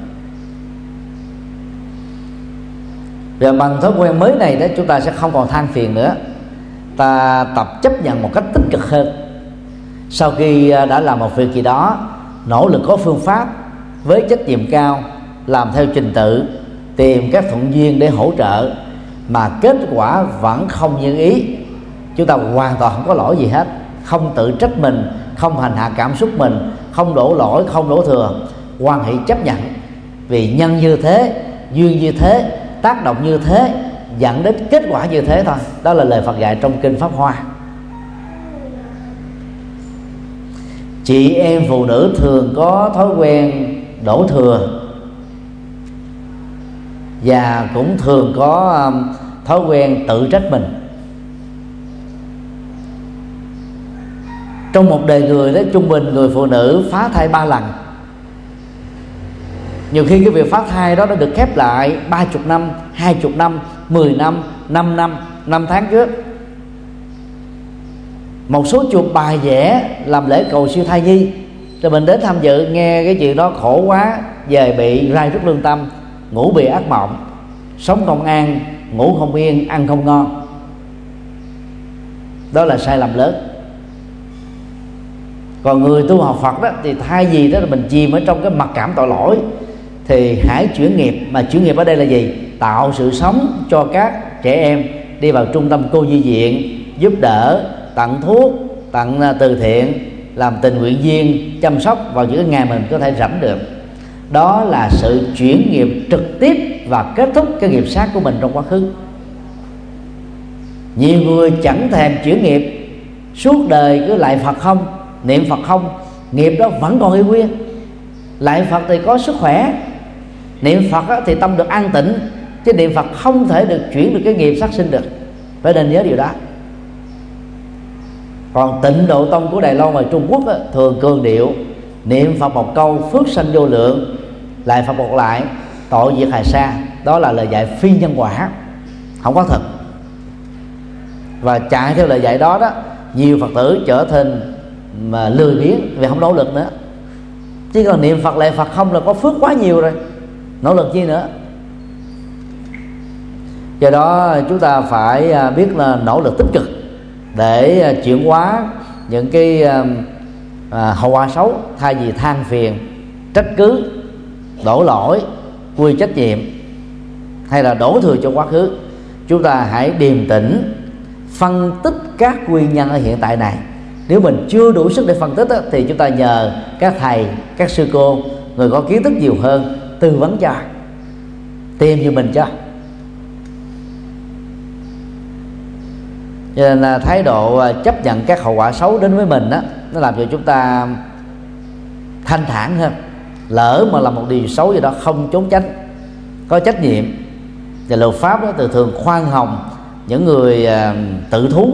Và bằng thói quen mới này đó, chúng ta sẽ không còn than phiền nữa, ta tập chấp nhận một cách tích cực hơn. Sau khi đã làm một việc gì đó, nỗ lực có phương pháp với trách nhiệm cao, làm theo trình tự, tìm các thuận duyên để hỗ trợ, mà kết quả vẫn không như ý, chúng ta hoàn toàn không có lỗi gì hết, không tự trách mình, không hành hạ cảm xúc mình, không đổ lỗi, không đổ thừa, hoan hỷ chấp nhận. Vì nhân như thế, duyên như thế, tác động như thế, dẫn đến kết quả như thế thôi. Đó là lời Phật dạy trong kinh Pháp Hoa. Chị em phụ nữ thường có thói quen đổ thừa, và cũng thường có thói quen tự trách mình. Trong một đời người đó, trung bình người phụ nữ phá thai ba lần. Nhiều khi cái việc phá thai đó nó được khép lại ba chục năm, hai chục năm, mười năm, năm năm, năm tháng trước. Một số chùa bài vẽ làm lễ cầu siêu thai nhi, rồi mình đến tham dự nghe cái chuyện đó khổ quá, về bị rai rứt lương tâm, ngủ bị ác mộng, sống không an, ngủ không yên, ăn không ngon. Đó là sai lầm lớn. Còn người tu học Phật đó thì thay vì đó là mình chìm ở trong cái mặc cảm tội lỗi, thì hãy chuyển nghiệp. Mà chuyển nghiệp ở đây là gì? Tạo sự sống cho các trẻ em, đi vào trung tâm cô nhi viện, giúp đỡ, tặng thuốc, tặng từ thiện, làm tình nguyện viên, chăm sóc vào những ngày mình có thể rảnh được. Đó là sự chuyển nghiệp trực tiếp và kết thúc cái nghiệp sát của mình trong quá khứ. Nhiều người chẳng thèm chuyển nghiệp, suốt đời cứ lại Phật không, niệm Phật không, nghiệp đó vẫn còn y nguyên. Lại Phật thì có sức khỏe, niệm Phật thì tâm được an tịnh, chứ niệm Phật không thể được chuyển được cái nghiệp sát sinh được. Phải nên nhớ điều đó. Còn Tịnh Độ Tông của Đài Loan và Trung Quốc á, thường cường điệu niệm Phật một câu phước sanh vô lượng, lại Phật một lại tội diệt hà sa. Đó là lời dạy phi nhân quả, không có thật. Và chạy theo lời dạy đó đó, nhiều Phật tử trở thành mà lười biếng vì không nỗ lực nữa. Chứ còn niệm Phật lại Phật không là có phước quá nhiều rồi, nỗ lực chi nữa. Do đó chúng ta phải biết là nỗ lực tích cực để chuyển hóa những cái à, hậu quả xấu, thay vì than phiền, trách cứ, đổ lỗi, quy trách nhiệm hay là đổ thừa cho quá khứ. Chúng ta hãy điềm tĩnh phân tích các nguyên nhân ở hiện tại này. Nếu mình chưa đủ sức để phân tích đó, thì chúng ta nhờ các thầy, các sư cô, người có kiến thức nhiều hơn tư vấn cho, tìm cho mình cho. Cho nên là thái độ chấp nhận các hậu quả xấu đến với mình đó, nó làm cho chúng ta thanh thản hơn. Lỡ mà làm một điều xấu gì đó không trốn tránh, có trách nhiệm. Và luật pháp đó từ thường khoan hồng những người uh, tự thú.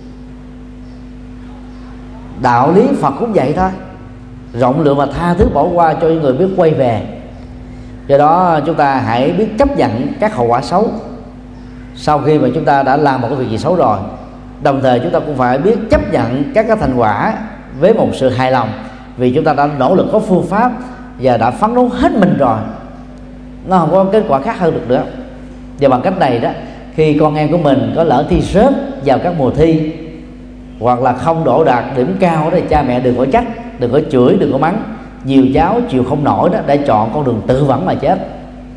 Đạo lý Phật cũng vậy thôi, rộng lượng và tha thứ bỏ qua cho những người biết quay về. Do đó chúng ta hãy biết chấp nhận các hậu quả xấu sau khi mà chúng ta đã làm một cái việc gì xấu rồi. Đồng thời chúng ta cũng phải biết chấp nhận các cái thành quả với một sự hài lòng, vì chúng ta đã nỗ lực có phương pháp và đã phấn đấu hết mình rồi, nó không có kết quả khác hơn được nữa. Và bằng cách này đó, khi con em của mình có lỡ thi rớt vào các mùa thi, hoặc là không đỗ đạt điểm cao đó, thì cha mẹ đừng có trách, đừng có chửi, đừng có mắng. Nhiều cháu chịu không nổi đó để chọn con đường tự vẫn mà chết.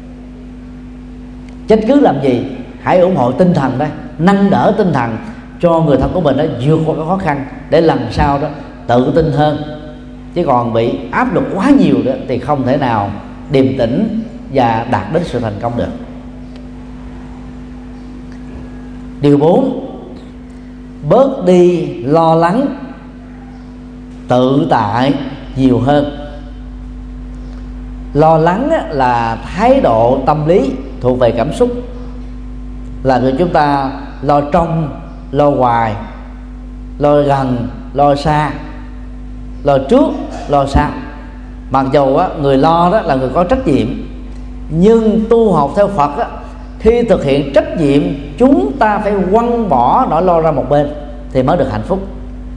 Trách cứ làm gì? Hãy ủng hộ tinh thần đó, nâng đỡ tinh thần cho người thân của mình đó vượt qua cái khó khăn, để lần sau đó tự tin hơn. Chứ còn bị áp lực quá nhiều đó thì không thể nào điềm tĩnh và đạt đến sự thành công được. Điều bốn, bớt đi lo lắng, tự tại nhiều hơn. Lo lắng là thái độ tâm lý thuộc về cảm xúc, là người chúng ta lo trong, lo hoài, lo gần, lo xa, lo trước, lo sau. Mặc dù á, người lo đó là người có trách nhiệm, nhưng tu học theo Phật á, khi thực hiện trách nhiệm chúng ta phải quăng bỏ nỗi lo ra một bên thì mới được hạnh phúc.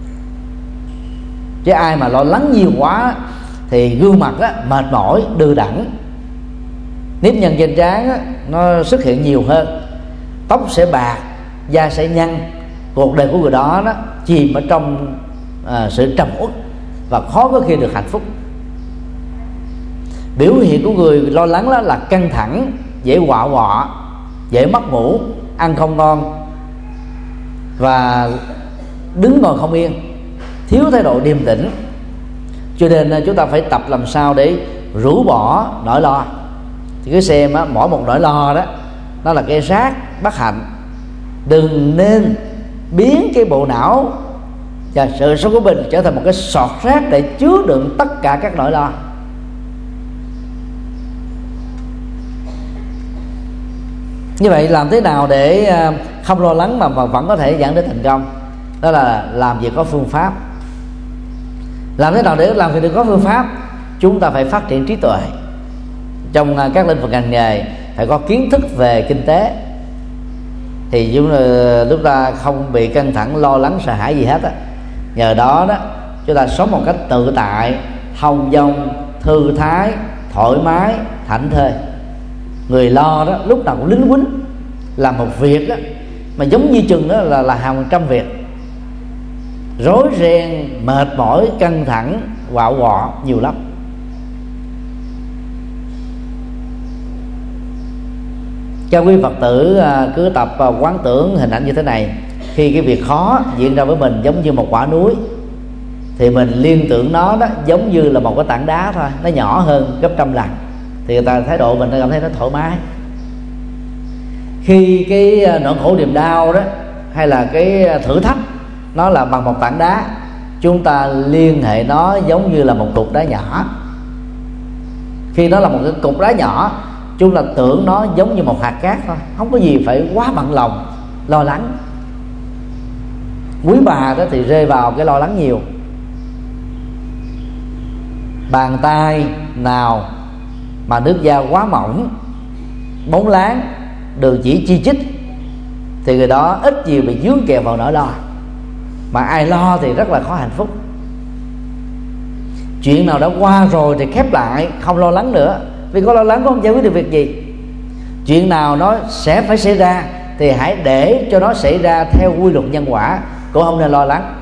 Chứ ai mà lo lắng nhiều quá thì gương mặt á, mệt mỏi, đừ đẫn, nếp nhăn trên trán á, nó xuất hiện nhiều hơn, tóc sẽ bạc, da sẽ nhăn. Cuộc đời của người đó đó chìm ở trong à, sự trầm uất và khó có khi được hạnh phúc. Biểu hiện của người lo lắng đó là căng thẳng, dễ quạ quọ, dễ mất ngủ, ăn không ngon và đứng ngồi không yên, thiếu thái độ điềm tĩnh. Cho nên chúng ta phải tập làm sao để rũ bỏ nỗi lo. Thì cứ xem á, mỗi một nỗi lo đó nó là cái rác bất hạnh. Đừng nên biến cái bộ não và sự sống của mình trở thành một cái sọt rác để chứa đựng tất cả các nỗi lo. Như vậy làm thế nào để không lo lắng mà vẫn có thể dẫn đến thành công? Đó là làm việc có phương pháp. Làm thế nào để làm việc được có phương pháp? Chúng ta phải phát triển trí tuệ. Trong các lĩnh vực ngành nghề phải có kiến thức về kinh tế, thì chúng lúc ta không bị căng thẳng, lo lắng, sợ hãi gì hết á. Nhờ đó đó chúng ta sống một cách tự tại, thông dong, thư thái, thoải mái, thảnh thơi. Người lo đó lúc nào cũng lính quýnh, làm một việc đó mà giống như chừng đó là là hàng trăm việc, rối ren, mệt mỏi, căng thẳng, quạo quọ nhiều lắm. Cho quý Phật tử cứ tập quán tưởng hình ảnh như thế này. Khi cái việc khó diễn ra với mình giống như một quả núi, thì mình liên tưởng nó đó giống như là một cái tảng đá thôi, nó nhỏ hơn gấp trăm lần, thì người ta thái độ mình cảm thấy nó thoải mái. Khi cái nỗi khổ niềm đau đó hay là cái thử thách nó là bằng một tảng đá, chúng ta liên hệ nó giống như là một cục đá nhỏ. Khi nó là một cái cục đá nhỏ, chúng ta tưởng nó giống như một hạt cát thôi, không có gì phải quá bận lòng lo lắng. Quý bà đó thì rơi vào cái lo lắng nhiều. Bàn tay nào mà nước da quá mỏng, bóng láng, đường chỉ chi chít, thì người đó ít nhiều bị dướng kèm vào nỗi lo. Mà ai lo thì rất là khó hạnh phúc. Chuyện nào đã qua rồi thì khép lại, không lo lắng nữa, vì có lo lắng cũng không giải quyết được việc gì. Chuyện nào nó sẽ phải xảy ra thì hãy để cho nó xảy ra theo quy luật nhân quả, cũng không nên lo lắng.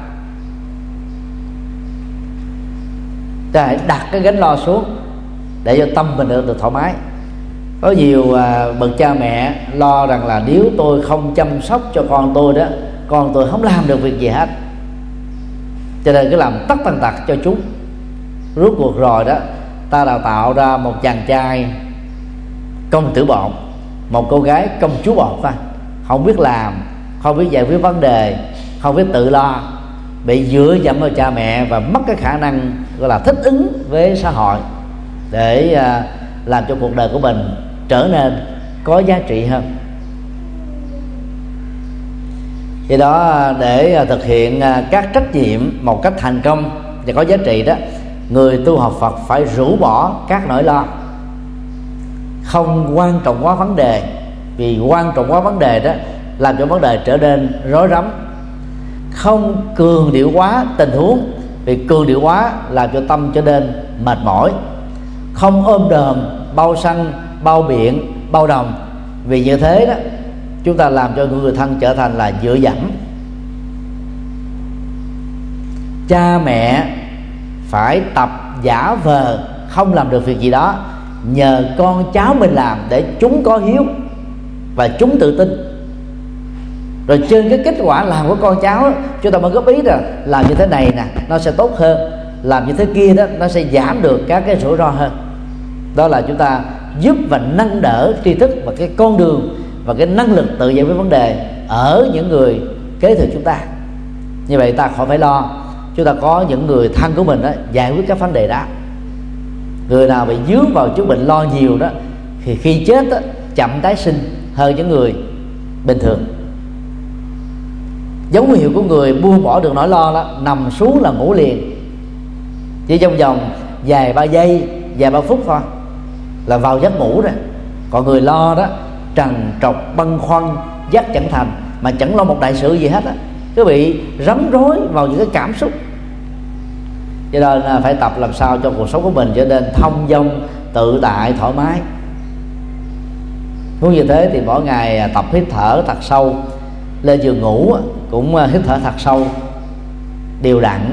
Ta hãy đặt cái gánh lo xuống để cho tâm mình được, được thoải mái. Có nhiều à, bậc cha mẹ lo rằng là nếu tôi không chăm sóc cho con tôi đó, con tôi không làm được việc gì hết, cho nên cứ làm tất tần tật cho chúng. Rốt cuộc rồi đó, ta đào tạo ra một chàng trai công tử bột, một cô gái công chúa bột thôi, không biết làm, không biết giải quyết vấn đề, không biết tự lo, bị dựa dẫm vào cha mẹ và mất cái khả năng gọi là thích ứng với xã hội để à, làm cho cuộc đời của mình trở nên có giá trị hơn. Vì đó, để thực hiện các trách nhiệm một cách thành công và có giá trị đó, người tu học Phật phải rũ bỏ các nỗi lo, không quan trọng quá vấn đề. Vì quan trọng quá vấn đề đó làm cho vấn đề trở nên rối rắm. Không cường điệu quá tình huống, vì cường điệu quá làm cho tâm trở nên mệt mỏi. Không ôm đờm, bao săn, bao biện, bao đồng, vì như thế đó chúng ta làm cho người thân trở thành là dựa dẫm. Cha mẹ phải tập giả vờ không làm được việc gì đó, nhờ con cháu mình làm để chúng có hiếu và chúng tự tin. Rồi trên cái kết quả làm của con cháu, chúng ta mới góp ý là làm như thế này nè nó sẽ tốt hơn, làm như thế kia đó nó sẽ giảm được các cái rủi ro hơn. Đó là chúng ta giúp và nâng đỡ tri thức và cái con đường và cái năng lực tự giải quyết vấn đề ở những người kế thừa chúng ta. Như vậy ta khỏi phải lo, chúng ta có những người thân của mình đó giải quyết các vấn đề đó. Người nào bị dướng vào chứng bệnh lo nhiều đó thì khi chết đó, chậm tái sinh hơn những người bình thường. Dấu hiệu của người buông bỏ được nỗi lo đó, nằm xuống là ngủ liền, chỉ trong vòng vài ba giây, vài ba phút thôi là vào giấc ngủ rồi. Còn người lo đó trằn trọc băn khoăn giác chẳng thành, mà chẳng lo một đại sự gì hết á, cứ bị rắm rối vào những cái cảm xúc. Cho nên là phải tập làm sao cho cuộc sống của mình trở nên thông dong, tự tại, thoải mái. Muốn như thế thì mỗi ngày tập hít thở thật sâu, lên giường ngủ cũng hít thở thật sâu, đều đặn,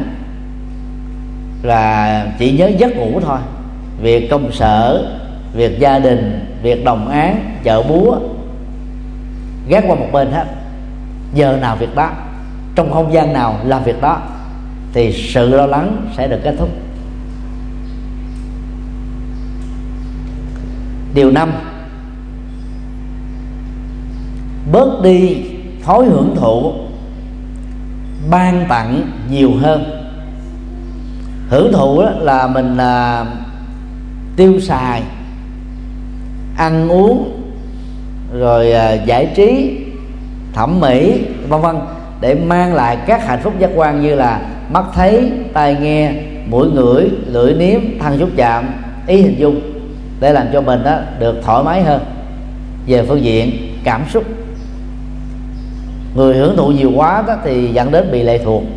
là chỉ nhớ giấc ngủ thôi. Việc công sở, việc gia đình, việc đồng áng, chợ búa gác qua một bên hết. Giờ nào việc đó, trong không gian nào làm việc đó, thì sự lo lắng sẽ được kết thúc. Điều năm, bớt đi thói hưởng thụ, ban tặng nhiều hơn. Hưởng thụ đó là mình à, tiêu xài, ăn uống, rồi à, giải trí, thẩm mỹ, vân vân, để mang lại các hạnh phúc giác quan như là mắt thấy, tai nghe, mũi ngửi, lưỡi nếm, thân xúc chạm, ý hình dung, để làm cho mình đó được thoải mái hơn về phương diện cảm xúc. Người hưởng thụ nhiều quá đó thì dẫn đến bị lệ thuộc.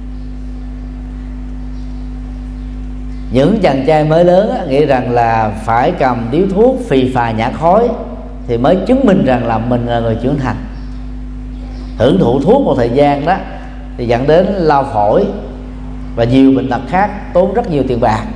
Những chàng trai mới lớn á, nghĩ rằng là phải cầm điếu thuốc phì phà nhả khói thì mới chứng minh rằng là mình là người trưởng thành. Hưởng thụ thuốc một thời gian đó thì dẫn đến lao phổi và nhiều bệnh tật khác, tốn rất nhiều tiền bạc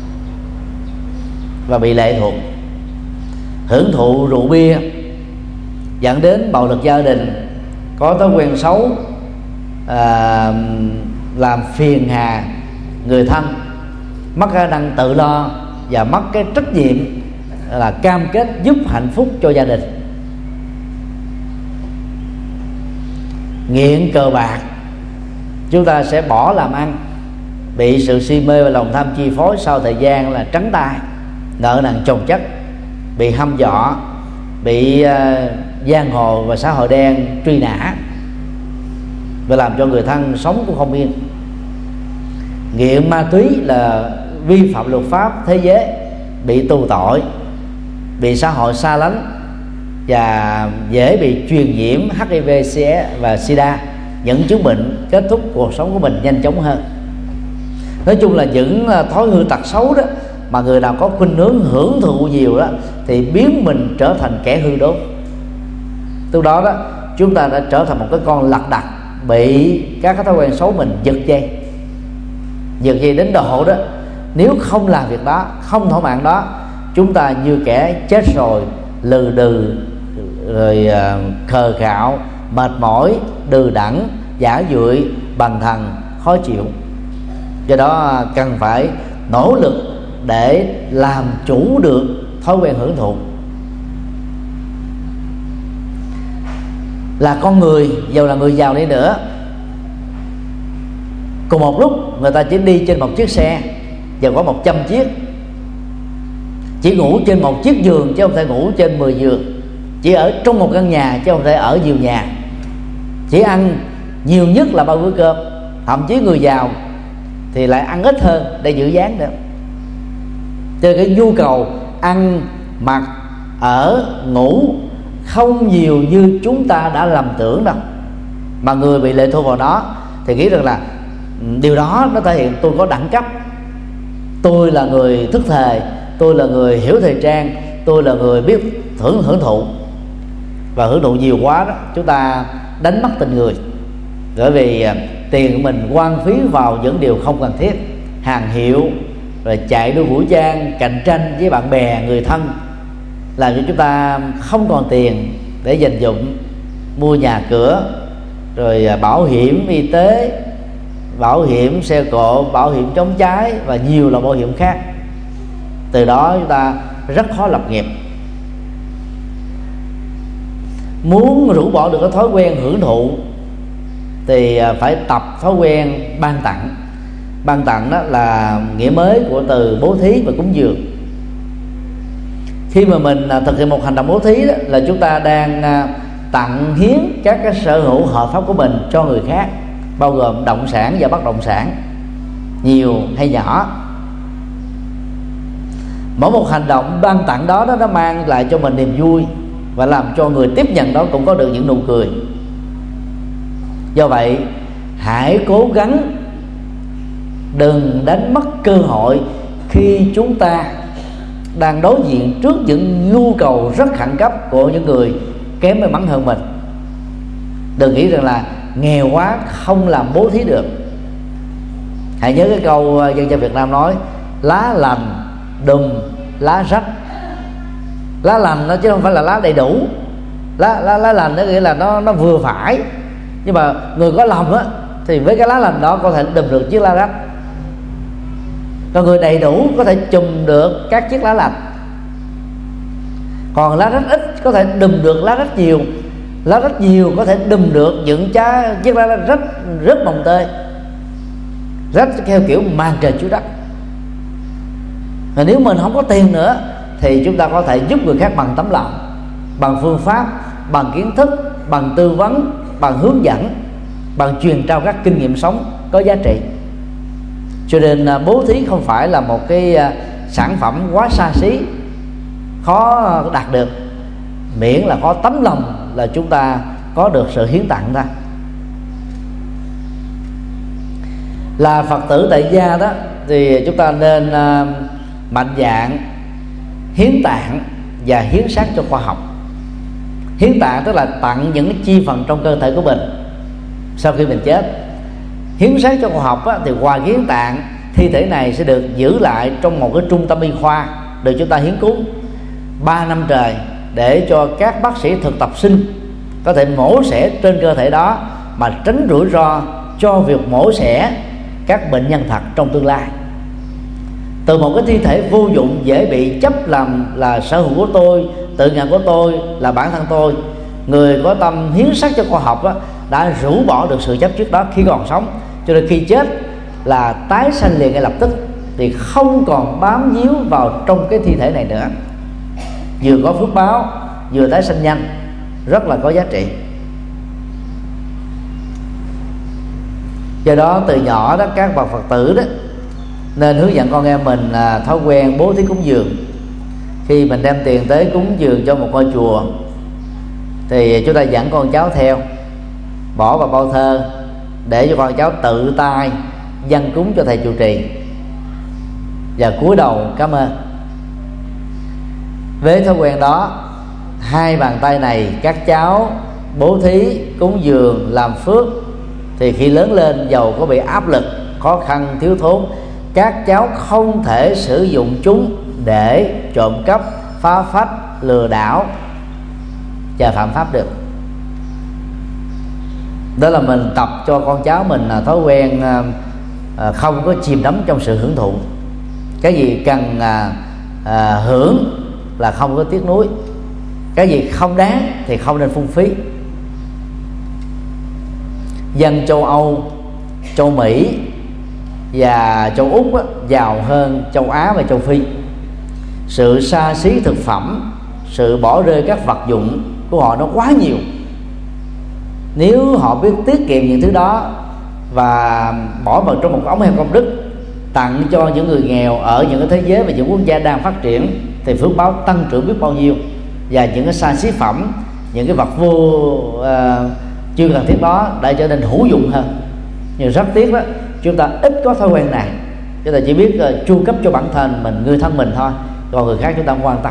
và bị lệ thuộc. Hưởng thụ rượu bia dẫn đến bạo lực gia đình, có thói quen xấu, à, làm phiền hà người thân, mất khả năng tự lo và mất cái trách nhiệm là cam kết giúp hạnh phúc cho gia đình. Nghiện cờ bạc, chúng ta sẽ bỏ làm ăn, bị sự si mê và lòng tham chi phối, sau thời gian là trắng tay, nợ nần chồng chất, bị hăm dọa, bị uh, giang hồ và xã hội đen truy nã, và làm cho người thân sống cũng không yên. Nghiện ma túy là vi phạm luật pháp thế giới, bị tù tội, bị xã hội xa lánh và dễ bị truyền nhiễm H I V và SIDA, những chứng bệnh kết thúc cuộc sống của mình nhanh chóng hơn. Nói chung là những thói hư tật xấu đó mà người nào có khuynh hướng hưởng thụ nhiều đó thì biến mình trở thành kẻ hư đốn. Từ đó đó chúng ta đã trở thành một cái con lật đật, bị các cái thói quen xấu mình giật dây. Giật dây đến độ đó, nếu không làm việc đó, không thỏa mãn đó, chúng ta như kẻ chết rồi, lừ đừ, rồi uh, khờ khạo, mệt mỏi, đừ đẫn, giả dưỡi, bằng thần, khó chịu. Do đó cần phải nỗ lực để làm chủ được thói quen hưởng thụ. Là con người, dầu là người giàu đi nữa, cùng một lúc người ta chỉ đi trên một chiếc xe và có một trăm chiếc, chỉ ngủ trên một chiếc giường chứ không thể ngủ trên mười giường, chỉ ở trong một căn nhà chứ không thể ở nhiều nhà, chỉ ăn nhiều nhất là ba bữa cơm, thậm chí người giàu thì lại ăn ít hơn để giữ dáng nữa. Cho nên cái nhu cầu ăn, mặc, ở, ngủ không nhiều như chúng ta đã lầm tưởng đâu. Mà người bị lệ thuộc vào đó thì nghĩ rằng là điều đó nó thể hiện tôi có đẳng cấp, tôi là người thức thời, tôi là người hiểu thời trang, tôi là người biết hưởng hưởng thụ. Và hưởng thụ nhiều quá đó, chúng ta đánh mất tình người, bởi vì tiền của mình quăng phí vào những điều không cần thiết, hàng hiệu, rồi chạy đua vũ trang, cạnh tranh với bạn bè, người thân, làm cho chúng ta không còn tiền để dành dụm mua nhà cửa, rồi bảo hiểm y tế, bảo hiểm xe cộ, bảo hiểm chống cháy và nhiều loại bảo hiểm khác. Từ đó chúng ta rất khó lập nghiệp. Muốn rũ bỏ được cái thói quen hưởng thụ thì phải tập thói quen ban tặng. Ban tặng đó là nghĩa mới của từ bố thí và cúng dường. Khi mà mình thực hiện một hành động bố thí đó, là chúng ta đang tặng hiến các cái sở hữu hợp pháp của mình cho người khác, bao gồm động sản và bất động sản, nhiều hay nhỏ. Mỗi một hành động ban tặng đó, đó nó mang lại cho mình niềm vui và làm cho người tiếp nhận đó cũng có được những nụ cười. Do vậy hãy cố gắng đừng đánh mất cơ hội khi chúng ta đang đối diện trước những nhu cầu rất khẩn cấp của những người kém may mắn hơn mình. Đừng nghĩ rằng là nghèo quá không làm bố thí được. Hãy nhớ cái câu dân gian Việt Nam nói: lá lành đùm lá rách. Lá lành nó chứ không phải là lá đầy đủ. Lá lá lá lành nó nghĩa là nó nó vừa phải. Nhưng mà người có lòng á thì với cái lá lành đó có thể đùm được chiếc lá rách. Còn người đầy đủ có thể chùm được các chiếc lá lành. Còn lá rách ít có thể đùm được lá rách nhiều. lá rất nhiều có thể đùm được những trái chiếc lá rất rất mồng tơi, rất theo kiểu màn trời chiếu đất. Và nếu mình không có tiền nữa thì chúng ta có thể giúp người khác bằng tấm lòng, bằng phương pháp, bằng kiến thức, bằng tư vấn, bằng hướng dẫn, bằng truyền trao các kinh nghiệm sống có giá trị. Cho nên bố thí không phải là một cái sản phẩm quá xa xí, khó đạt được, miễn là có tấm lòng là chúng ta có được sự hiến tặng ra. Là Phật tử tại gia đó thì chúng ta nên uh, mạnh dạn hiến tạng và hiến xác cho khoa học. Hiến tạng tức là tặng những cái chi phần trong cơ thể của mình sau khi mình chết. Hiến xác cho khoa học á, thì ngoài hiến tạng, thi thể này sẽ được giữ lại trong một cái trung tâm y khoa, được chúng ta hiến cúng ba năm trời, để cho các bác sĩ thực tập sinh có thể mổ xẻ trên cơ thể đó, mà tránh rủi ro cho việc mổ xẻ các bệnh nhân thật trong tương lai. Từ một cái thi thể vô dụng dễ bị chấp làm là sở hữu của tôi, tự ngã của tôi, là bản thân tôi, người có tâm hiến xác cho khoa học á, đã rũ bỏ được sự chấp trước đó khi còn sống, cho nên khi chết là tái sanh liền ngay lập tức, thì không còn bám víu vào trong cái thi thể này nữa, vừa có phước báo vừa tái sanh nhanh, rất là có giá trị. Do đó từ nhỏ đó các bậc Phật tử đó nên hướng dẫn con em mình à, thói quen bố thí cúng dường. Khi mình đem tiền tới cúng dường cho một ngôi chùa thì chúng ta dẫn con cháu theo, bỏ vào bao thơ để cho con cháu tự tay dâng cúng cho thầy trụ trì và cúi đầu cảm ơn. Với thói quen đó, hai bàn tay này các cháu bố thí cúng dường làm phước, thì khi lớn lên dầu có bị áp lực, khó khăn, thiếu thốn, các cháu không thể sử dụng chúng để trộm cắp, phá phách, lừa đảo và phạm pháp được. Đó là mình tập cho con cháu mình thói quen không có chìm đắm trong sự hưởng thụ. Cái gì cần à, hưởng là không có tiếc nuối, cái gì không đáng thì không nên phung phí. Dân châu Âu, châu Mỹ và châu Úc á, giàu hơn châu Á và châu Phi. Sự xa xí thực phẩm, sự bỏ rơi các vật dụng của họ nó quá nhiều. Nếu họ biết tiết kiệm những thứ đó và bỏ vào trong một ống heo công đức, tặng cho những người nghèo ở những cái thế giới và những quốc gia đang phát triển, thì phước báo tăng trưởng biết bao nhiêu. Và những cái xa xí phẩm, những cái vật vô uh, chưa cần thiết đó đã trở nên hữu dụng hơn. Nhưng rất tiếc đó, chúng ta ít có thói quen này. Chúng ta chỉ biết uh, chu cấp cho bản thân mình, người thân mình thôi, còn người khác chúng ta không quan tâm.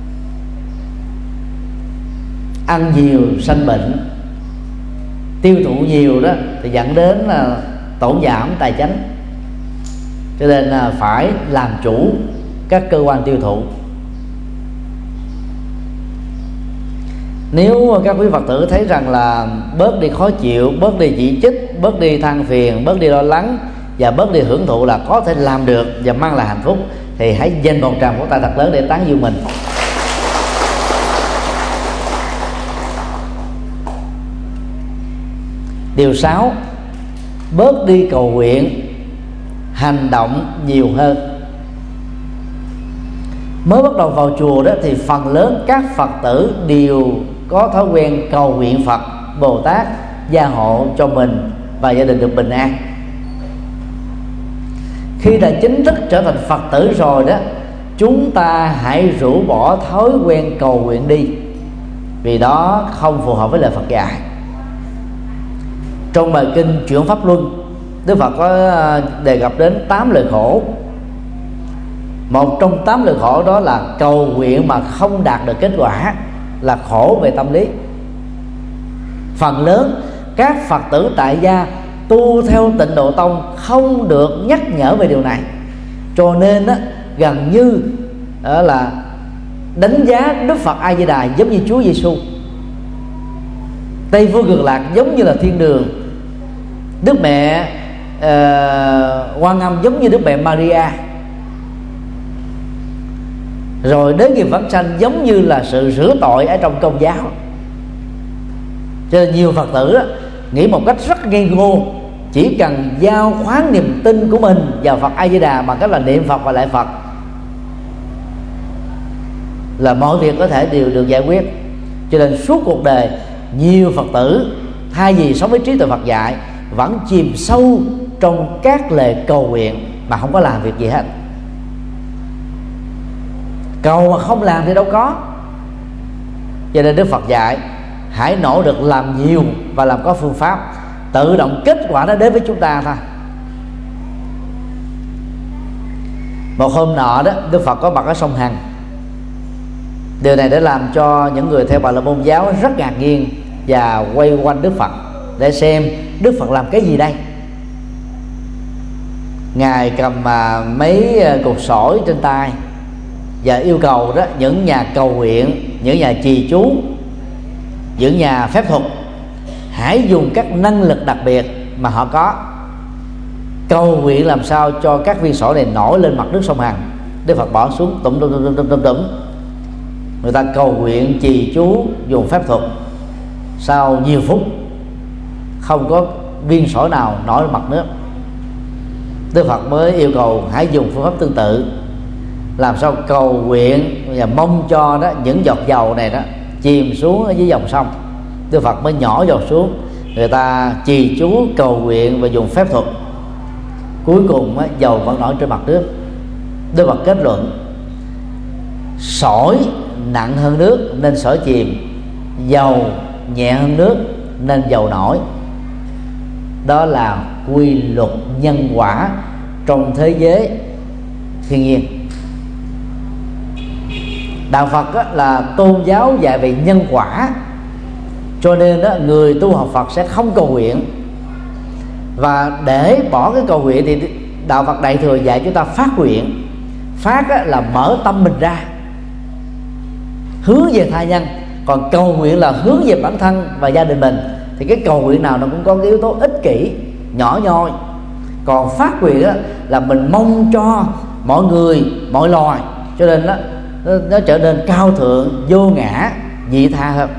Ăn nhiều sanh bệnh, tiêu thụ nhiều đó thì dẫn đến là tổn giảm tài chánh. Cho nên là phải làm chủ các cơ quan tiêu thụ. Nếu các quý Phật tử thấy rằng là bớt đi khó chịu, bớt đi chỉ trích, bớt đi than phiền, bớt đi lo lắng và bớt đi hưởng thụ là có thể làm được và mang lại hạnh phúc, thì hãy dành một tràng pháo tay thật lớn để tán dương mình. Điều sáu, bớt đi cầu nguyện, hành động nhiều hơn. Mới bắt đầu vào chùa đó thì phần lớn các Phật tử đều có thói quen cầu nguyện Phật, Bồ Tát gia hộ cho mình và gia đình được bình an. Khi đã chính thức trở thành Phật tử rồi đó, chúng ta hãy rũ bỏ thói quen cầu nguyện đi, vì đó không phù hợp với lời Phật dạy. Trong bài kinh Chuyển Pháp Luân, Đức Phật có đề cập đến tám lời khổ. Một trong tám lời khổ đó là cầu nguyện mà không đạt được kết quả, là khổ về tâm lý. Phần lớn các Phật tử tại gia tu theo Tịnh Độ Tông không được nhắc nhở về điều này, cho nên á, gần như đó là đánh giá Đức Phật A Di Đà giống như Chúa Giêsu, Tây Phương Cực Lạc giống như là thiên đường, Đức Mẹ uh, Quan Âm giống như Đức Mẹ Maria, rồi đến nghiệp vãng sanh giống như là sự rửa tội ở trong Công giáo. Cho nên nhiều Phật tử đó, nghĩ một cách rất ngây ngô, chỉ cần giao khoán niềm tin của mình vào Phật A Di Đà bằng cách là niệm Phật và lạy Phật là mọi việc có thể đều được giải quyết. Cho nên suốt cuộc đời nhiều Phật tử thay vì sống với trí tuệ Phật dạy vẫn chìm sâu trong các lời cầu nguyện mà không có làm việc gì hết. Cầu mà không làm thì đâu có. Cho nên Đức Phật dạy hãy nỗ lực làm nhiều và làm có phương pháp, tự động kết quả nó đến với chúng ta thôi. Một hôm nọ đó, Đức Phật có mặt ở sông Hằng. Điều này đã làm cho những người theo Bà La Môn giáo rất ngạc nhiên và quay quanh Đức Phật để xem Đức Phật làm cái gì đây. Ngài cầm à, mấy cục sỏi trên tay và yêu cầu đó những nhà cầu nguyện, những nhà trì chú, những nhà phép thuật hãy dùng các năng lực đặc biệt mà họ có, cầu nguyện làm sao cho các viên sỏi này nổi lên mặt nước sông Hằng. Đức Phật bỏ xuống tụm tụm tụm tụm tụm tụm. Người ta cầu nguyện trì chú dùng phép thuật, sau nhiều phút không có viên sỏi nào nổi lên mặt nước. Đức Phật mới yêu cầu hãy dùng phương pháp tương tự, làm sao cầu nguyện và mong cho đó những giọt dầu này đó chìm xuống ở dưới dòng sông. Đức Phật mới nhỏ dầu xuống, người ta trì chú cầu nguyện và dùng phép thuật, cuối cùng á, dầu vẫn nổi trên mặt nước. Đức Phật kết luận sỏi nặng hơn nước nên sỏi chìm, dầu nhẹ hơn nước nên dầu nổi. Đó là quy luật nhân quả trong thế giới thiên nhiên. Đạo Phật á, là tôn giáo dạy về nhân quả, cho nên đó, người tu học Phật sẽ không cầu nguyện. Và để bỏ cái cầu nguyện thì Đạo Phật Đại Thừa dạy chúng ta phát nguyện. Phát á, là mở tâm mình ra, hướng về tha nhân. Còn cầu nguyện là hướng về bản thân và gia đình mình. Thì cái cầu nguyện nào nó cũng có cái yếu tố ích kỷ, nhỏ nhoi. Còn phát nguyện á, là mình mong cho mọi người, mọi loài. Cho nên đó, nó, nó trở nên cao thượng, vô ngã, nhị tha hơn.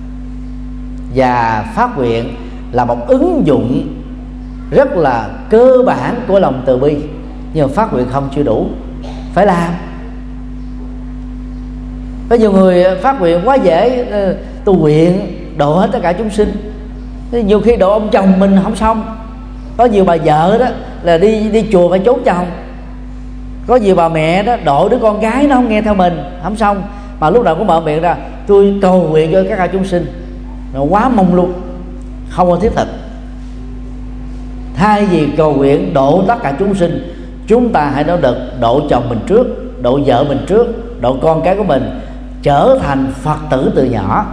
Và phát nguyện là một ứng dụng rất là cơ bản của lòng từ bi. Nhưng mà phát nguyện không chưa đủ, phải làm. Có nhiều người phát nguyện quá dễ, tu nguyện độ hết tất cả chúng sinh. Nhiều khi độ ông chồng mình không xong. Có nhiều bà vợ đó là đi đi chùa phải trốn chồng. Có nhiều bà mẹ đó độ đứa con gái nó không nghe theo mình, không xong. Mà lúc nào cũng mở miệng ra tôi cầu nguyện cho các cả chúng sinh, nó quá mong luôn, không có thiết thực. Thay vì cầu nguyện độ tất cả chúng sinh, chúng ta hãy nỗ lực độ chồng mình trước, độ vợ mình trước, độ con cái của mình, trở thành Phật tử từ nhỏ.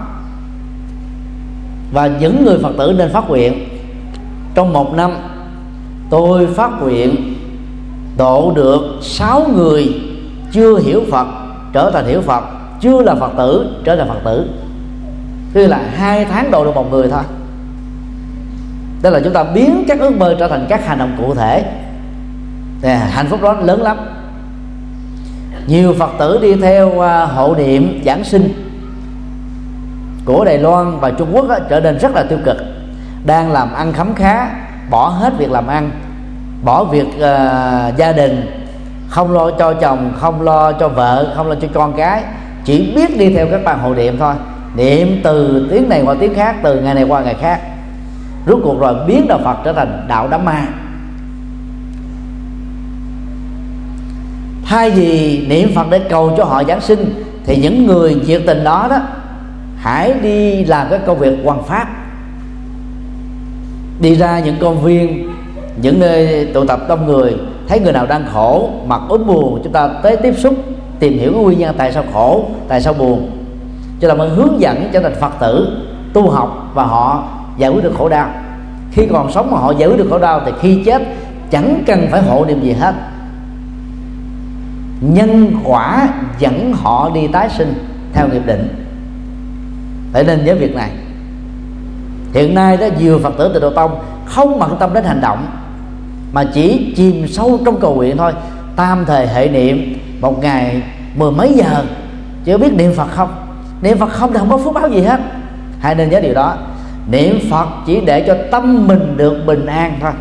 Và những người Phật tử nên phát nguyện trong một năm tôi phát nguyện độ được sáu người chưa hiểu Phật trở thành hiểu Phật, chưa là Phật tử trở thành Phật tử. Tức là hai tháng độ được một người thôi. Tức là chúng ta biến các ước mơ trở thành các hành động cụ thể, thì hạnh phúc đó lớn lắm. Nhiều Phật tử đi theo hộ niệm giảng sinh của Đài Loan và Trung Quốc đó, trở nên rất là tiêu cực. Đang làm ăn khấm khá, bỏ hết việc làm ăn, bỏ việc uh, gia đình, không lo cho chồng, không lo cho vợ, không lo cho con cái, chỉ biết đi theo các bạn hộ niệm thôi. Niệm từ tiếng này qua tiếng khác, từ ngày này qua ngày khác. Rốt cuộc rồi biến đạo Phật trở thành đạo đám ma. Thay vì niệm Phật để cầu cho họ giáng sinh, thì những người nhiệt tình đó đó hãy đi làm cái công việc hoằng pháp, đi ra những công viên, những nơi tụ tập đông người, thấy người nào đang khổ, mặt ốm buồn, chúng ta tới tiếp xúc, tìm hiểu cái nguyên nhân tại sao khổ, tại sao buồn, cho là mình hướng dẫn trở thành Phật tử tu học và họ giải quyết được khổ đau. Khi còn sống mà họ giải quyết được khổ đau thì khi chết chẳng cần phải hộ niệm gì hết, nhân quả dẫn họ đi tái sinh theo nghiệp định. Phải nên nhớ việc này. Hiện nay đó nhiều Phật tử Tịnh Độ Tông không bận tâm đến hành động, mà chỉ chìm sâu trong cầu nguyện thôi. Tam thời hệ niệm một ngày mười mấy giờ, chứ biết niệm Phật không. Niệm Phật không thì không có phước báo gì hết. Hãy nên nhớ điều đó. Niệm Phật chỉ để cho tâm mình được bình an thôi.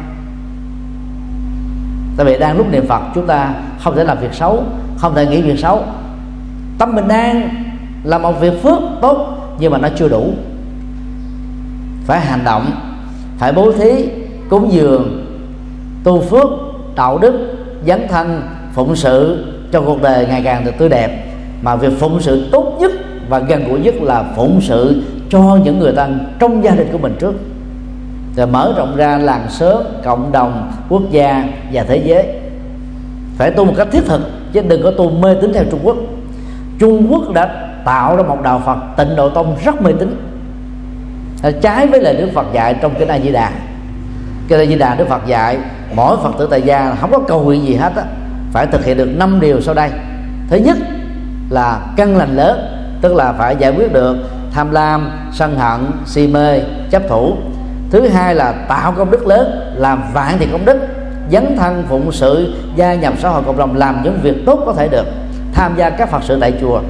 Tại vì đang lúc niệm Phật chúng ta không thể làm việc xấu, không thể nghĩ việc xấu. Tâm bình an là một việc phước tốt, nhưng mà nó chưa đủ. Phải hành động, phải bố thí, cúng dường, tu phước, đạo đức, dấn thân, phụng sự cho cuộc đời ngày càng được tươi đẹp. Mà việc phụng sự tốt nhất và gần gũi nhất là phụng sự cho những người ta trong gia đình của mình trước, rồi mở rộng ra làng xóm, cộng đồng, quốc gia và thế giới. Phải tu một cách thiết thực, chứ đừng có tu mê tín theo Trung Quốc. Trung Quốc đã tạo ra một đạo Phật Tịnh Độ Tông rất mê tín, trái với lời Đức Phật dạy trong kinh A Di Đà. Kinh A Di Đà Đức Phật dạy mỗi Phật tử tại gia không có cầu nguyện gì hết á, phải thực hiện được năm điều sau đây. Thứ nhất là căn lành lớn, tức là phải giải quyết được tham lam, sân hận, si mê, chấp thủ. Thứ hai là tạo công đức lớn, làm vạn thiện công đức, dấn thân phụng sự, gia nhập xã hội cộng đồng, làm những việc tốt có thể được, tham gia các Phật sự tại chùa.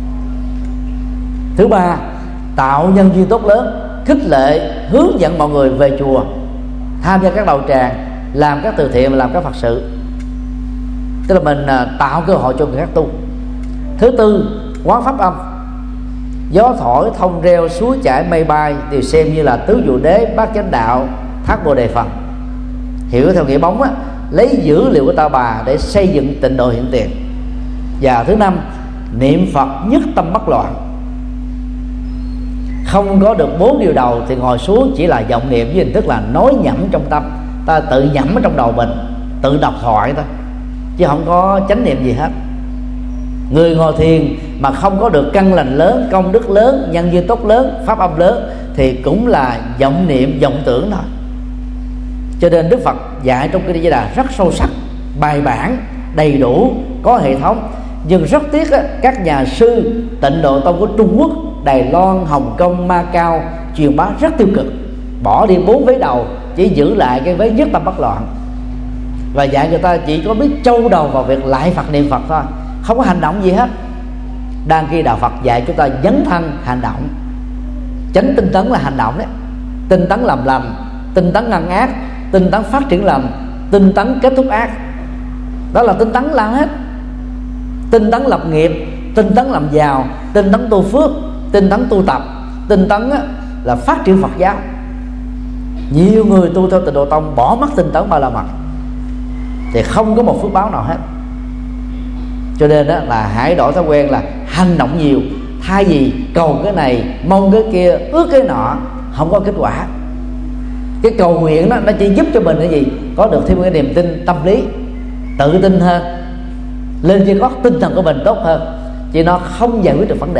Thứ ba, tạo nhân duyên tốt lớn, khích lệ, hướng dẫn mọi người về chùa, tham gia các đạo tràng, làm các từ thiện và làm các Phật sự. Tức là mình tạo cơ hội cho người khác tu. Thứ tư, quán pháp âm. Gió thổi, thông reo, suối chảy, mây bay đều xem như là tứ diệu đế, bát chánh đạo, thác bồ đề Phật. Hiểu theo nghĩa bóng á, lấy dữ liệu của Ta Bà để xây dựng tịnh độ hiện tiền. Và thứ năm, niệm Phật nhất tâm bất loạn. Không có được bốn điều đầu thì ngồi xuống chỉ là vọng niệm với hình thức là nói nhẩm trong tâm. Ta tự nhẩm ở trong đầu mình, tự đọc thoại thôi, chứ không có chánh niệm gì hết. Người ngồi thiền mà không có được căn lành lớn, công đức lớn, nhân duyên tốt lớn, pháp âm lớn thì cũng là vọng niệm, vọng tưởng thôi. Cho nên Đức Phật dạy trong kinh A Di Đà rất sâu sắc, bài bản, đầy đủ, có hệ thống. Nhưng rất tiếc á, các nhà sư Tịnh Độ Tông của Trung Quốc, Đài Loan, Hồng Kông, Macau truyền bá rất tiêu cực, bỏ đi bốn vế đầu, chỉ giữ lại cái vế nhất tâm bất loạn, và dạy người ta chỉ có biết châu đầu vào việc lại Phật, niệm Phật thôi, không có hành động gì hết. Đang khi đạo Phật dạy chúng ta dấn thân hành động. Chánh tinh tấn là hành động đấy, tinh tấn làm lành, tinh tấn ngăn ác, tinh tấn phát triển lành, tinh tấn kết thúc ác. Đó là tinh tấn làm hết. Tinh tấn lập nghiệp, tinh tấn làm giàu, tinh tấn tu phước, tinh tấn tu tập. Tinh tấn là phát triển Phật giáo. Nhiều người tu theo Tịnh Độ Tông bỏ mất tinh tấn ba la mật thì không có một phước báo nào hết. Cho nên đó là hãy đổi thói quen là hành động nhiều, thay vì cầu cái này, mong cái kia, ước cái nọ, không có kết quả. Cái cầu nguyện đó nó chỉ giúp cho mình cái gì, có được thêm cái niềm tin tâm lý, tự tin hơn, lên trên gót tinh thần của mình tốt hơn, chứ nó không giải quyết được vấn đề.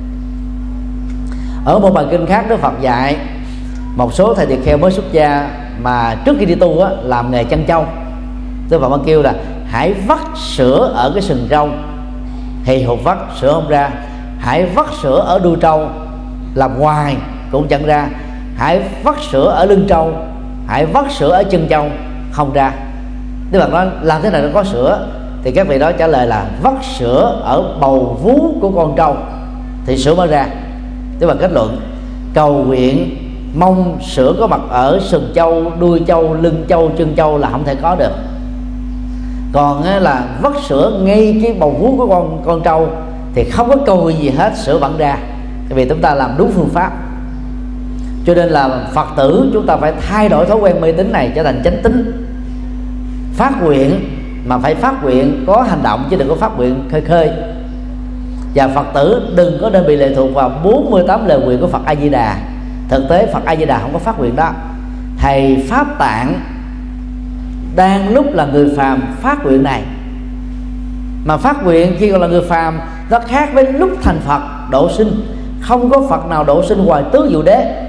Ở một bài kinh khác Đức Phật dạy một số thầy tỳ kheo mới xuất gia mà trước khi đi tu á, làm nghề chăn trâu. Đức Phật mới kêu là hãy vắt sữa ở cái sừng trâu, thì hụt vắt sữa không ra. Hãy vắt sữa ở đuôi trâu, làm hoài cũng chẳng ra. Hãy vắt sữa ở lưng trâu, hãy vắt sữa ở chân trâu, không ra. Đức Phật nói làm thế nào để có sữa, thì các vị đó trả lời là vắt sữa ở bầu vú của con trâu thì sữa mới ra. Đức Phật kết luận cầu nguyện mong sữa có mặt ở sừng trâu, đuôi trâu, lưng trâu, chân trâu là không thể có được. Còn là vắt sữa ngay cái bầu vú của con con trâu thì không có cầu gì hết, sữa vẫn ra, vì chúng ta làm đúng phương pháp. Cho nên là Phật tử chúng ta phải thay đổi thói quen mê tín này trở thành chánh tín. Phát nguyện mà phải phát nguyện có hành động, chứ đừng có phát nguyện khơi khơi. Và Phật tử đừng có nên bị lệ thuộc vào bốn mươi tám lời nguyện của Phật A Di Đà. Thực tế Phật A Di Đà không có phát nguyện đó. Thầy Pháp Tạng đang lúc là người phàm phát nguyện này. Mà phát nguyện khi còn là người phàm nó khác với lúc thành Phật độ sinh. Không có Phật nào độ sinh ngoài tứ diệu đế,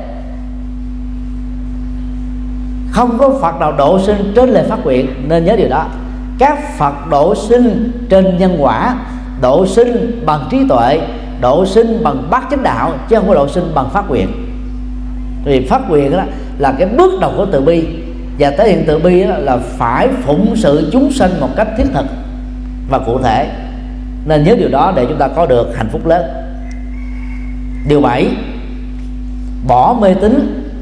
không có Phật nào độ sinh trên lời phát nguyện. Nên nhớ điều đó. Các Phật độ sinh trên nhân quả, độ sinh bằng trí tuệ, độ sinh bằng bát chánh đạo, chứ không có độ sinh bằng phát nguyện. Vì phát nguyện đó là cái bước đầu của từ bi, và thể hiện từ bi đó là phải phụng sự chúng sanh một cách thiết thực và cụ thể. Nên nhớ điều đó để chúng ta có được hạnh phúc lớn. Điều bảy, bỏ mê tín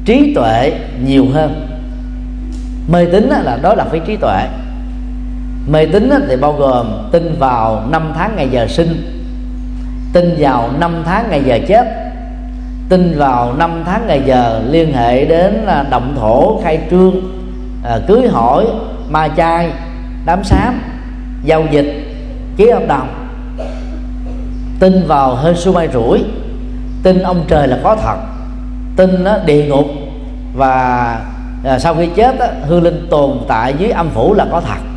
trí tuệ nhiều hơn. Mê tín là đối lập với trí tuệ. Mê tín thì bao gồm tin vào năm tháng ngày giờ sinh, tin vào năm tháng ngày giờ chết, tin vào năm tháng ngày giờ liên hệ đến động thổ, khai trương, cưới hỏi, ma chay, đám sám, giao dịch, ký hợp đồng. Tin vào hên xui may rủi, tin ông trời là có thật, tin địa ngục và sau khi chết hương linh tồn tại dưới âm phủ là có thật.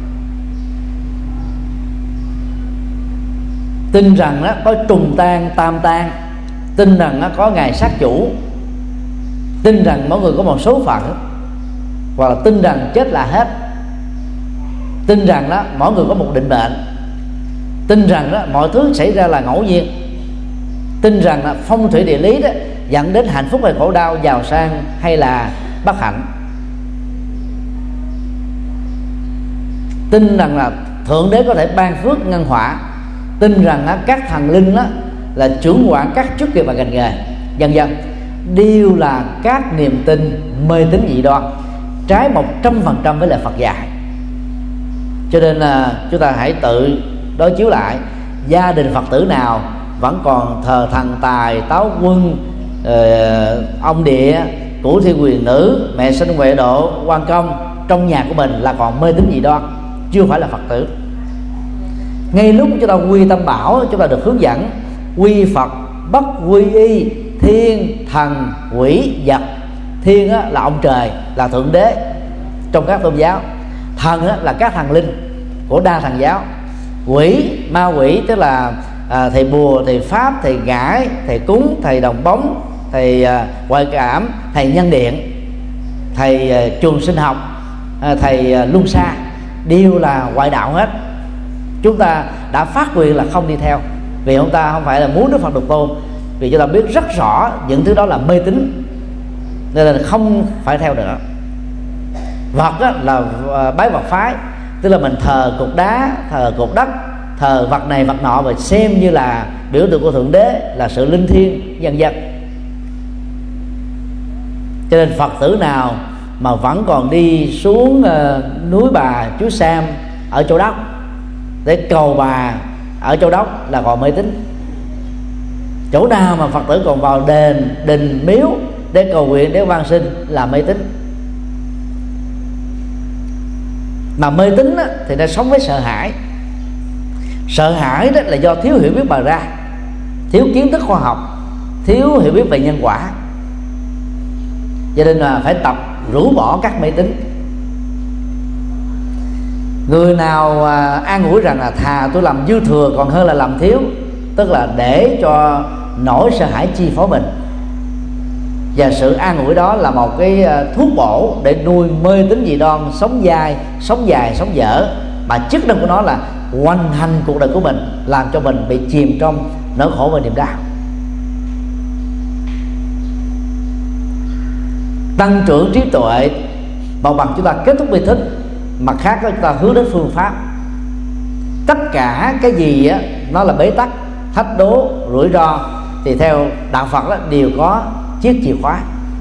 Tin rằng đó có trùng tan tam tan, tin rằng nó có ngày sát chủ, tin rằng mỗi người có một số phận, hoặc là tin rằng chết là hết, tin rằng đó mỗi người có một định mệnh, tin rằng đó mọi thứ xảy ra là ngẫu nhiên, tin rằng là phong thủy địa lý đó dẫn đến hạnh phúc hay khổ đau, giàu sang hay là bất hạnh, tin rằng là thượng đế có thể ban phước ngăn họa, tin rằng á, các thần linh á, là trưởng quản các chức nghiệp và ngành nghề, vân vân, đều là các niềm tin mê tín dị đoan, trái một trăm phần trăm với lời Phật dạy. Cho nên là chúng ta hãy tự đối chiếu lại, gia đình Phật tử nào vẫn còn thờ thần tài, táo quân, uh, ông địa, cửu thiên quyền nữ, mẹ sinh huệ độ, quan công trong nhà của mình là còn mê tín dị đoan, chưa phải là Phật tử. Ngay lúc chúng ta quy Tam Bảo, chúng ta được hướng dẫn quy Phật, bất quy y, thiên, thần, quỷ, vật. Thiên á, là ông trời, là thượng đế trong các tôn giáo. Thần á, là các thần linh của đa thần giáo. Quỷ, ma quỷ tức là à, thầy bùa, thầy pháp, thầy gãi, thầy cúng, thầy đồng bóng, thầy à, ngoại cảm, thầy nhân điện, thầy à, trường sinh học, à, thầy à, luân xa, đều là ngoại đạo hết. Chúng ta đã phát quyền là không đi theo, vì ông ta không phải là muốn Đức Phật được tôn, vì chúng ta biết rất rõ những thứ đó là mê tín, nên là không phải theo nữa. Vật á, là bái vật phái, tức là mình thờ cục đá, thờ cục đất, thờ vật này vật nọ và xem như là biểu tượng của thượng đế, là sự linh thiêng, vân vân. Cho nên Phật tử nào mà vẫn còn đi xuống uh, núi Bà Chúa Sam ở Châu Đốc để cầu bà ở Châu Đốc là còn mê tín. Chỗ nào mà Phật tử còn vào đền, đình, miếu để cầu nguyện, để van sinh là mê tín. Mà mê tín á, thì nó sống với sợ hãi. Sợ hãi đó là do thiếu hiểu biết mà ra, thiếu kiến thức khoa học, thiếu hiểu biết về nhân quả. Cho nên là phải tập rũ bỏ các mê tín. Người nào à, an ủi rằng là thà tôi làm dư thừa còn hơn là làm thiếu, tức là để cho nỗi sợ hãi chi phối mình, và sự an ủi đó là một cái thuốc bổ để nuôi mê tín dị đoan, sống dài, sống dài, sống dở, mà chức năng của nó là hoành hành cuộc đời của mình, làm cho mình bị chìm trong nỗi khổ và niềm đau. Tăng trưởng trí tuệ bằng bằng chúng ta kết thúc mê tín, mặt khác chúng ta hướng đến phương pháp. Tất cả cái gì á, nó là bế tắc, thách đố, rủi ro, thì theo đạo Phật đó, đều có chiếc chìa khóa.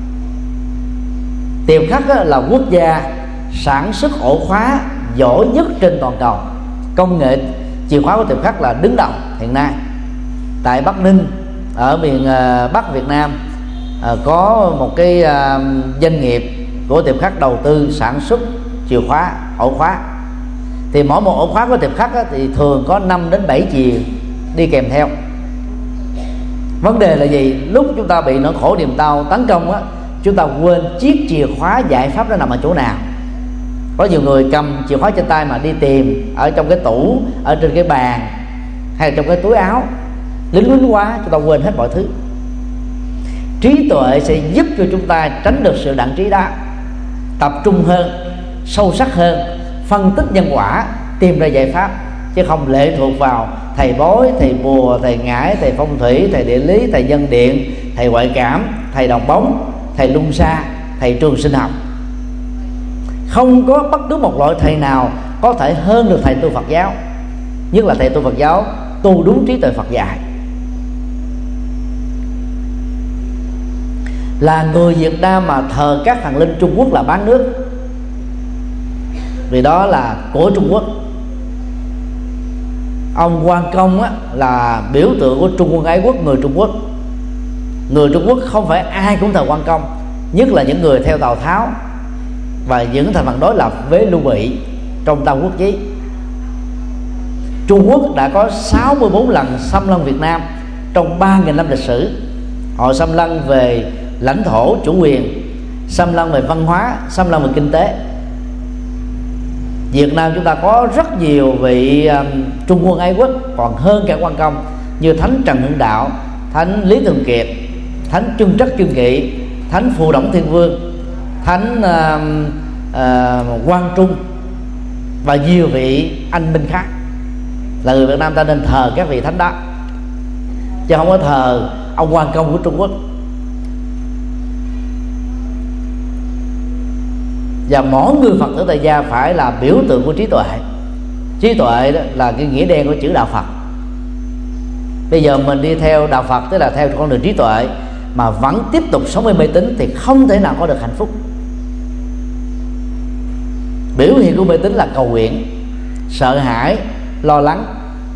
Tiệp Khắc á, là quốc gia sản xuất ổ khóa giỏi nhất trên toàn cầu. Công nghệ chìa khóa của Tiệp Khắc là đứng đầu hiện nay. Tại Bắc Ninh, ở miền uh, Bắc Việt Nam, uh, có một cái uh, doanh nghiệp của Tiệp Khắc đầu tư sản xuất chìa khóa, ổ khóa. Thì mỗi một ổ khóa của Tiệp Khắc á, thì thường có năm đến bảy chìa đi kèm theo. Vấn đề là gì? Lúc chúng ta bị nỗi khổ niềm đau tấn công á, chúng ta quên chiếc chìa khóa giải pháp nó nằm ở chỗ nào. Có nhiều người cầm chìa khóa trên tay mà đi tìm ở trong cái tủ, ở trên cái bàn, hay là trong cái túi áo, lính lính quá, chúng ta quên hết mọi thứ. Trí tuệ sẽ giúp cho chúng ta tránh được sự đặng trí đó, tập trung hơn, sâu sắc hơn, phân tích nhân quả, tìm ra giải pháp, chứ không lệ thuộc vào thầy bói, thầy bùa, thầy ngải, thầy phong thủy, thầy địa lý, thầy nhân điện, thầy ngoại cảm, thầy đồng bóng, thầy lung xa, thầy trường sinh học. Không có bất cứ một loại thầy nào có thể hơn được thầy tu Phật giáo, nhất là thầy tu Phật giáo tu đúng trí tuệ Phật dạy. Là người Việt Nam mà thờ các thần linh Trung Quốc là bán nước, vì đó là của Trung Quốc. Ông Quan Công á, là biểu tượng của Trung Quân ái quốc, người Trung Quốc. Người Trung Quốc không phải ai cũng thờ Quan Công, nhất là những người theo Tào Tháo và những thành phần đối lập với Lưu Bị trong Tam Quốc chí. Trung Quốc đã có sáu mươi bốn lần xâm lăng Việt Nam trong ba nghìn năm lịch sử. Họ xâm lăng về lãnh thổ chủ quyền, xâm lăng về văn hóa, xâm lăng về kinh tế. Việt Nam chúng ta có rất nhiều vị um, Trung Quân ái quốc còn hơn cả Quan Công, như Thánh Trần Hưng Đạo, Thánh Lý Thường Kiệt, Thánh Trưng Trắc Trưng Kỵ, Thánh Phù Đổng Thiên Vương, Thánh uh, uh, Quang Trung và nhiều vị anh minh khác. Là người Việt Nam ta nên thờ các vị thánh đó, chứ không có thờ ông Quan Công của Trung Quốc. Và mỗi người Phật tử tại gia phải là biểu tượng của trí tuệ. Trí tuệ đó là cái nghĩa đen của chữ đạo Phật. Bây giờ mình đi theo đạo Phật, tức là theo con đường trí tuệ, mà vẫn tiếp tục sống với mê tín thì không thể nào có được hạnh phúc. Biểu hiện của mê tín là cầu nguyện, sợ hãi, lo lắng.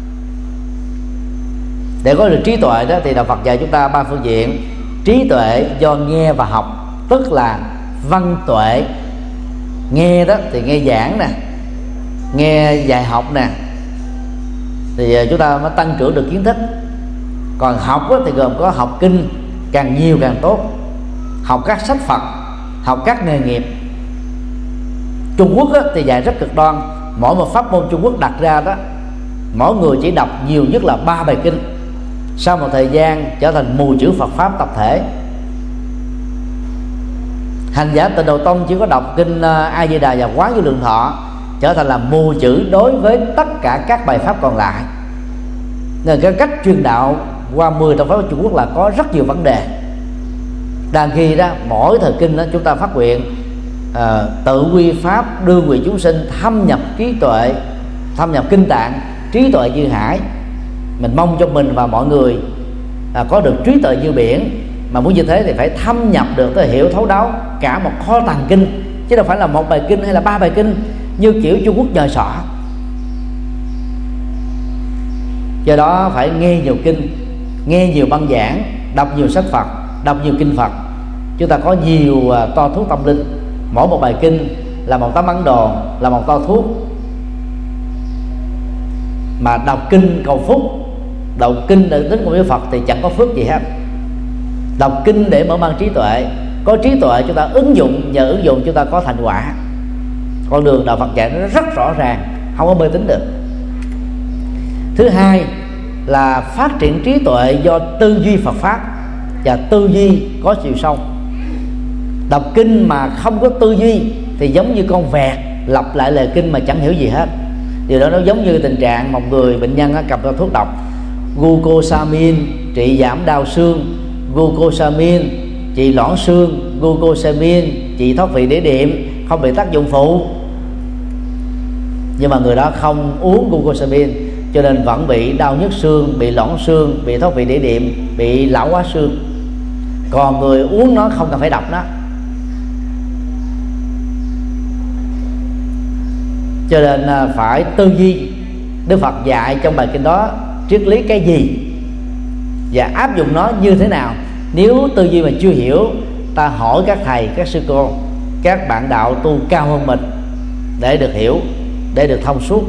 Để có được trí tuệ đó thì đạo Phật dạy chúng ta ba phương diện: trí tuệ do nghe và học, tức là văn tuệ. Nghe đó thì nghe giảng nè, nghe dạy học nè, thì chúng ta mới tăng trưởng được kiến thức. Còn học đó thì gồm có học kinh, càng nhiều càng tốt, học các sách Phật, học các nghề nghiệp. Trung Quốc đó thì dạy rất cực đoan. Mỗi một pháp môn Trung Quốc đặt ra đó, mỗi người chỉ đọc nhiều nhất là ba bài kinh. Sau một thời gian trở thành mù chữ Phật pháp tập thể. Hành giả Tịnh Độ Tông chỉ có đọc kinh A Di Đà và Quán Vô Lượng Thọ, trở thành là mù chữ đối với tất cả các bài pháp còn lại. Nên cái cách truyền đạo qua mười tông pháp của Trung Quốc là có rất nhiều vấn đề. Đang khi đó mỗi thời kinh đó chúng ta phát nguyện uh, tự quy pháp, đưa quyền chúng sinh thâm nhập trí tuệ, thâm nhập kinh tạng, trí tuệ như hải. Mình mong cho mình và mọi người uh, có được trí tuệ như biển. Mà muốn như thế thì phải thâm nhập được, tới hiểu thấu đáo cả một kho tàng kinh, chứ đâu phải là một bài kinh hay là ba bài kinh như kiểu Trung Quốc nhờ sọ. Do đó phải nghe nhiều kinh, nghe nhiều băng giảng, đọc nhiều sách Phật, đọc nhiều kinh Phật. Chúng ta có nhiều uh, to thuốc tâm linh. Mỗi một bài kinh là một tấm bản đồ, là một to thuốc. Mà đọc kinh cầu phúc, đọc kinh để tính cùng với Phật thì chẳng có phước gì hết. Đọc kinh để mở mang trí tuệ. Có trí tuệ chúng ta ứng dụng, nhờ ứng dụng chúng ta có thành quả. Con đường đạo Phật dạy nó rất rõ ràng, không có mê tín được. Thứ hai là phát triển trí tuệ do tư duy Phật pháp và tư duy có chiều sâu. Đọc kinh mà không có tư duy thì giống như con vẹt lặp lại lời kinh mà chẳng hiểu gì hết. Điều đó nó giống như tình trạng một người bệnh nhân cầm ra thuốc độc glucosamine trị giảm đau xương, glucosamine trị loãng xương, glucosamine trị thoát vị đĩa đệm, không bị tác dụng phụ. Nhưng mà người đó không uống glucosamine cho nên vẫn bị đau nhức xương, bị loãng xương, bị thoát vị đĩa đệm, bị lão hóa xương. Còn người uống nó không cần phải đọc nó. Cho nên phải tư duy. Đức Phật dạy trong bài kinh đó triết lý cái gì và áp dụng nó như thế nào. Nếu tư duy mà chưa hiểu, ta hỏi các thầy, các sư cô, các bạn đạo tu cao hơn mình để được hiểu, để được thông suốt.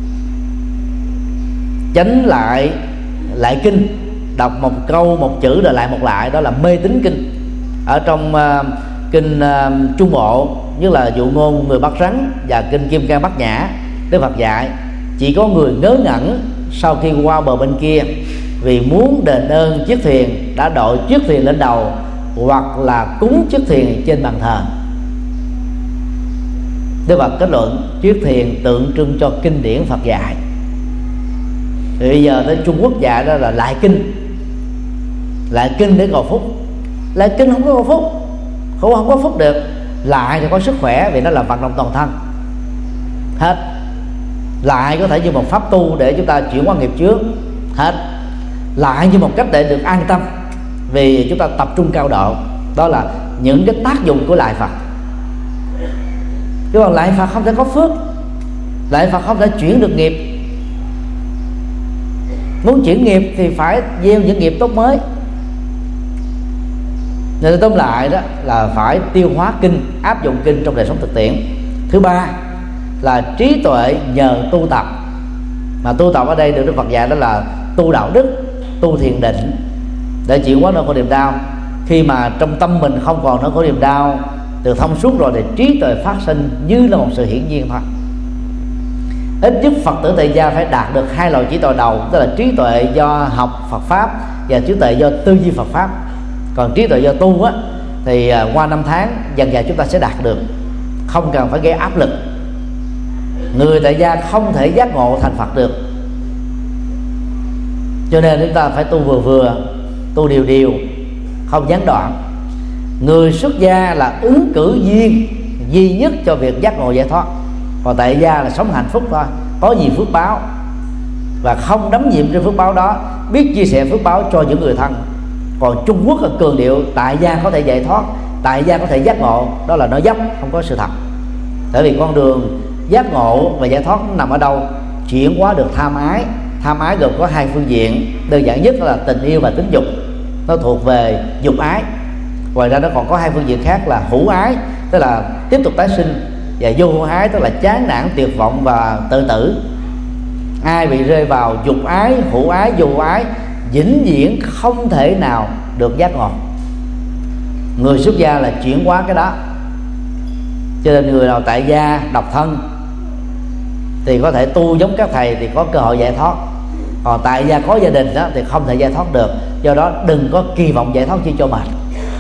Tránh lại lại kinh, đọc một câu một chữ rồi lại một lại, đó là mê tín kinh. Ở trong uh, kinh uh, Trung Bộ, nhất là Dụ Ngôn Người Bắt Rắn và kinh Kim Cang Bát Nhã, Đức Phật dạy chỉ có người ngớ ngẩn sau khi qua bờ bên kia vì muốn đền ơn chiếc thuyền đã đội chiếc thuyền lên đầu, hoặc là cúng chiếc thuyền trên bàn thờ. Đức Phật kết luận chiếc thuyền tượng trưng cho kinh điển Phật dạy. Thì bây giờ tới Trung Quốc dạy đó là lại kinh, lại kinh để cầu phúc. Lại kinh không có cầu phúc, không không có phúc được. Lại thì có sức khỏe vì nó là vận động toàn thân hết. Lại có thể như một pháp tu để chúng ta chuyển qua nghiệp trước hết. Lại như một cách để được an tâm vì chúng ta tập trung cao độ. đó là những cái tác dụng của lại Phật. Chứ còn lại Phật không thể có phước, lại Phật không thể chuyển được nghiệp. Muốn chuyển nghiệp thì phải gieo những nghiệp tốt mới. Nên tóm lại đó là phải tiêu hóa kinh, áp dụng kinh trong đời sống thực tiễn. Thứ ba là trí tuệ nhờ tu tập. Mà tu tập ở đây được Đức Phật dạy đó là tu đạo đức, tu thiền định để chuyển hóa nỗi khổ niềm đau. Khi mà trong tâm mình không còn nỗi khổ niềm đau, được thông suốt rồi, thì trí tuệ phát sinh như là một sự hiển nhiên thôi. Ít nhất Phật tử tại gia phải đạt được hai loại trí tuệ đầu, tức là trí tuệ do học Phật pháp và trí tuệ do tư duy Phật pháp. Còn trí tuệ do tu á, thì qua năm tháng dần dần chúng ta sẽ đạt được, không cần phải gây áp lực. Người tại gia không thể giác ngộ thành Phật được, cho nên chúng ta phải tu vừa vừa, tu điều điều, không gián đoạn. Người xuất gia là ứng cử viên duy nhất cho việc giác ngộ giải thoát, còn tại gia là sống hạnh phúc thôi, có nhiều phước báo và không đắm nhiễm trên phước báo đó, biết chia sẻ phước báo cho những người thân. Còn Trung Quốc là cường điệu tại gia có thể giải thoát, tại gia có thể giác ngộ, đó là nói dốc, không có sự thật. Bởi vì con đường giác ngộ và giải thoát nằm ở đâu? Chuyển hóa được tham ái. Tham ái gồm có hai phương diện, đơn giản nhất là tình yêu và tính dục, nó thuộc về dục ái. Ngoài ra nó còn có hai phương diện khác là hữu ái, tức là tiếp tục tái sinh, và vô ái, tức là chán nản, tuyệt vọng và tự tử. Ai bị rơi vào dục ái, hữu ái, vô ái vĩnh viễn không thể nào được giác ngộ. Người xuất gia là chuyển hóa cái đó. Cho nên người nào tại gia độc thân thì có thể tu giống các thầy thì có cơ hội giải thoát, còn tại gia có gia đình đó thì không thể giải thoát được. Do đó đừng có kỳ vọng giải thoát chi cho mệt.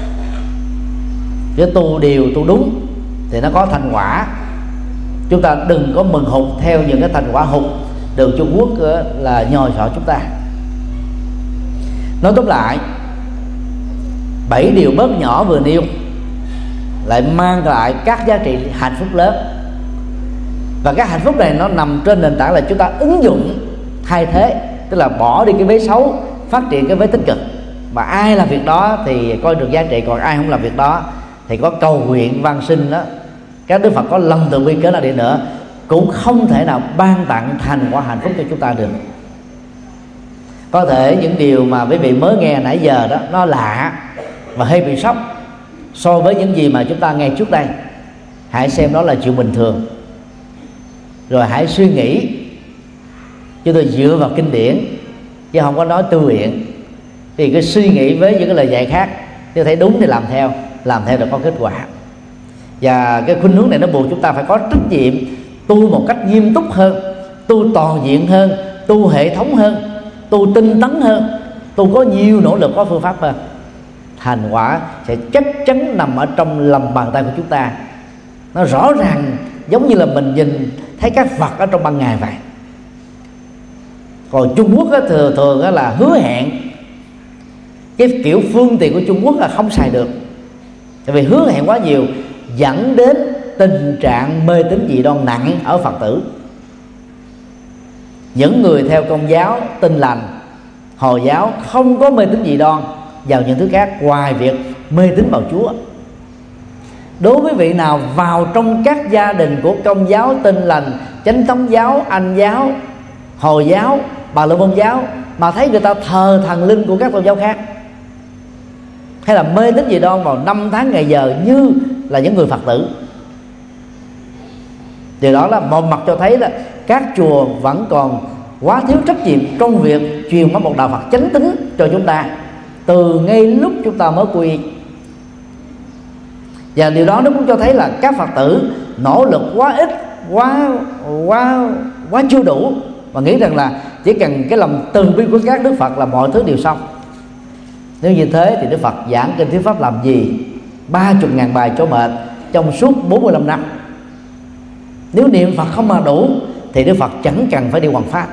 Chứ tu điều, tu đúng thì nó có thành quả. Chúng ta đừng có mừng hụt theo những cái thành quả hụt được Trung Quốc là nhồi sọ chúng ta. Nói tóm lại, bảy điều bớt nhỏ vừa nêu lại mang lại các giá trị hạnh phúc lớn. Và các hạnh phúc này nó nằm trên nền tảng là chúng ta ứng dụng thay thế, tức là bỏ đi cái vế xấu, phát triển cái vế tích cực. Mà ai làm việc đó thì coi được giá trị, còn ai không làm việc đó thì có cầu nguyện van sinh đó, các Đức Phật có lòng từ bi cỡ nào đi nữa cũng không thể nào ban tặng thành quả hạnh phúc cho chúng ta được. Có thể những điều mà quý vị mới nghe nãy giờ đó nó lạ và hơi bị sốc so với những gì mà chúng ta nghe trước đây. Hãy xem đó là chuyện bình thường, rồi hãy suy nghĩ. Chúng tôi dựa vào kinh điển chứ không có nói tư nguyện. Thì cái suy nghĩ với những cái lời dạy khác, nếu thấy đúng thì làm theo, làm theo được có kết quả. Và cái khuynh hướng này nó buộc chúng ta phải có trách nhiệm tu một cách nghiêm túc hơn, tu toàn diện hơn, tu hệ thống hơn, tu tinh tấn hơn, tu có nhiều nỗ lực, có phương pháp hơn. Thành quả sẽ chắc chắn nằm ở trong lòng bàn tay của chúng ta. Nó rõ ràng giống như là mình nhìn thấy các vật ở trong ban ngày vậy. Còn Trung Quốc á, thường thường á, là hứa hẹn. Cái kiểu phương tiện của Trung Quốc là không xài được, tại vì hứa hẹn quá nhiều, dẫn đến tình trạng mê tín dị đoan nặng ở Phật tử. Những người theo Công giáo, Tin lành, Hồi giáo không có mê tín dị đoan vào những thứ khác ngoài việc mê tín vào Chúa. Đối với vị nào vào trong các gia đình của Công giáo, Tin lành, Chánh thống giáo, Anh giáo, Hồi giáo, Bà la môn giáo mà thấy người ta thờ thần linh của các tôn giáo khác, hay là mê tín dị đoan vào năm tháng ngày giờ như là những người Phật tử, điều đó là một mặt cho thấy là các chùa vẫn còn quá thiếu trách nhiệm trong việc truyền bá một đạo Phật chánh tín cho chúng ta từ ngay lúc chúng ta mới quy. Và điều đó nó cũng cho thấy là các Phật tử nỗ lực quá ít, quá quá quá chưa đủ, và nghĩ rằng là chỉ cần cái lòng từ bi của các Đức Phật là mọi thứ đều xong. Nếu như thế thì Đức Phật giảng kinh thuyết pháp làm gì ba chục ngàn bài cho mệt trong suốt bốn mươi lăm năm? Nếu niệm Phật không mà đủ thì Đức Phật chẳng cần phải đi hoằng pháp.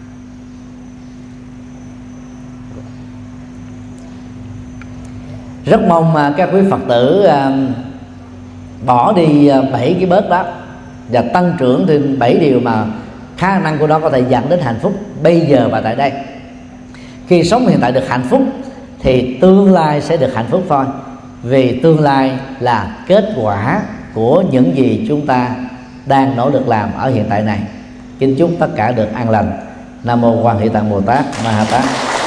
Rất mong mà các quý Phật tử à, bỏ đi bảy cái bớt đó và tăng trưởng thêm bảy điều mà khả năng của nó có thể dẫn đến hạnh phúc bây giờ và tại đây. Khi sống hiện tại được hạnh phúc thì tương lai sẽ được hạnh phúc thôi. vì tương lai là kết quả của những gì chúng ta đang nỗ lực làm ở hiện tại này. Kính chúc tất cả được an lành. Nam mô Quan Hệ Tạng Bồ Tát Ma Ha Tát.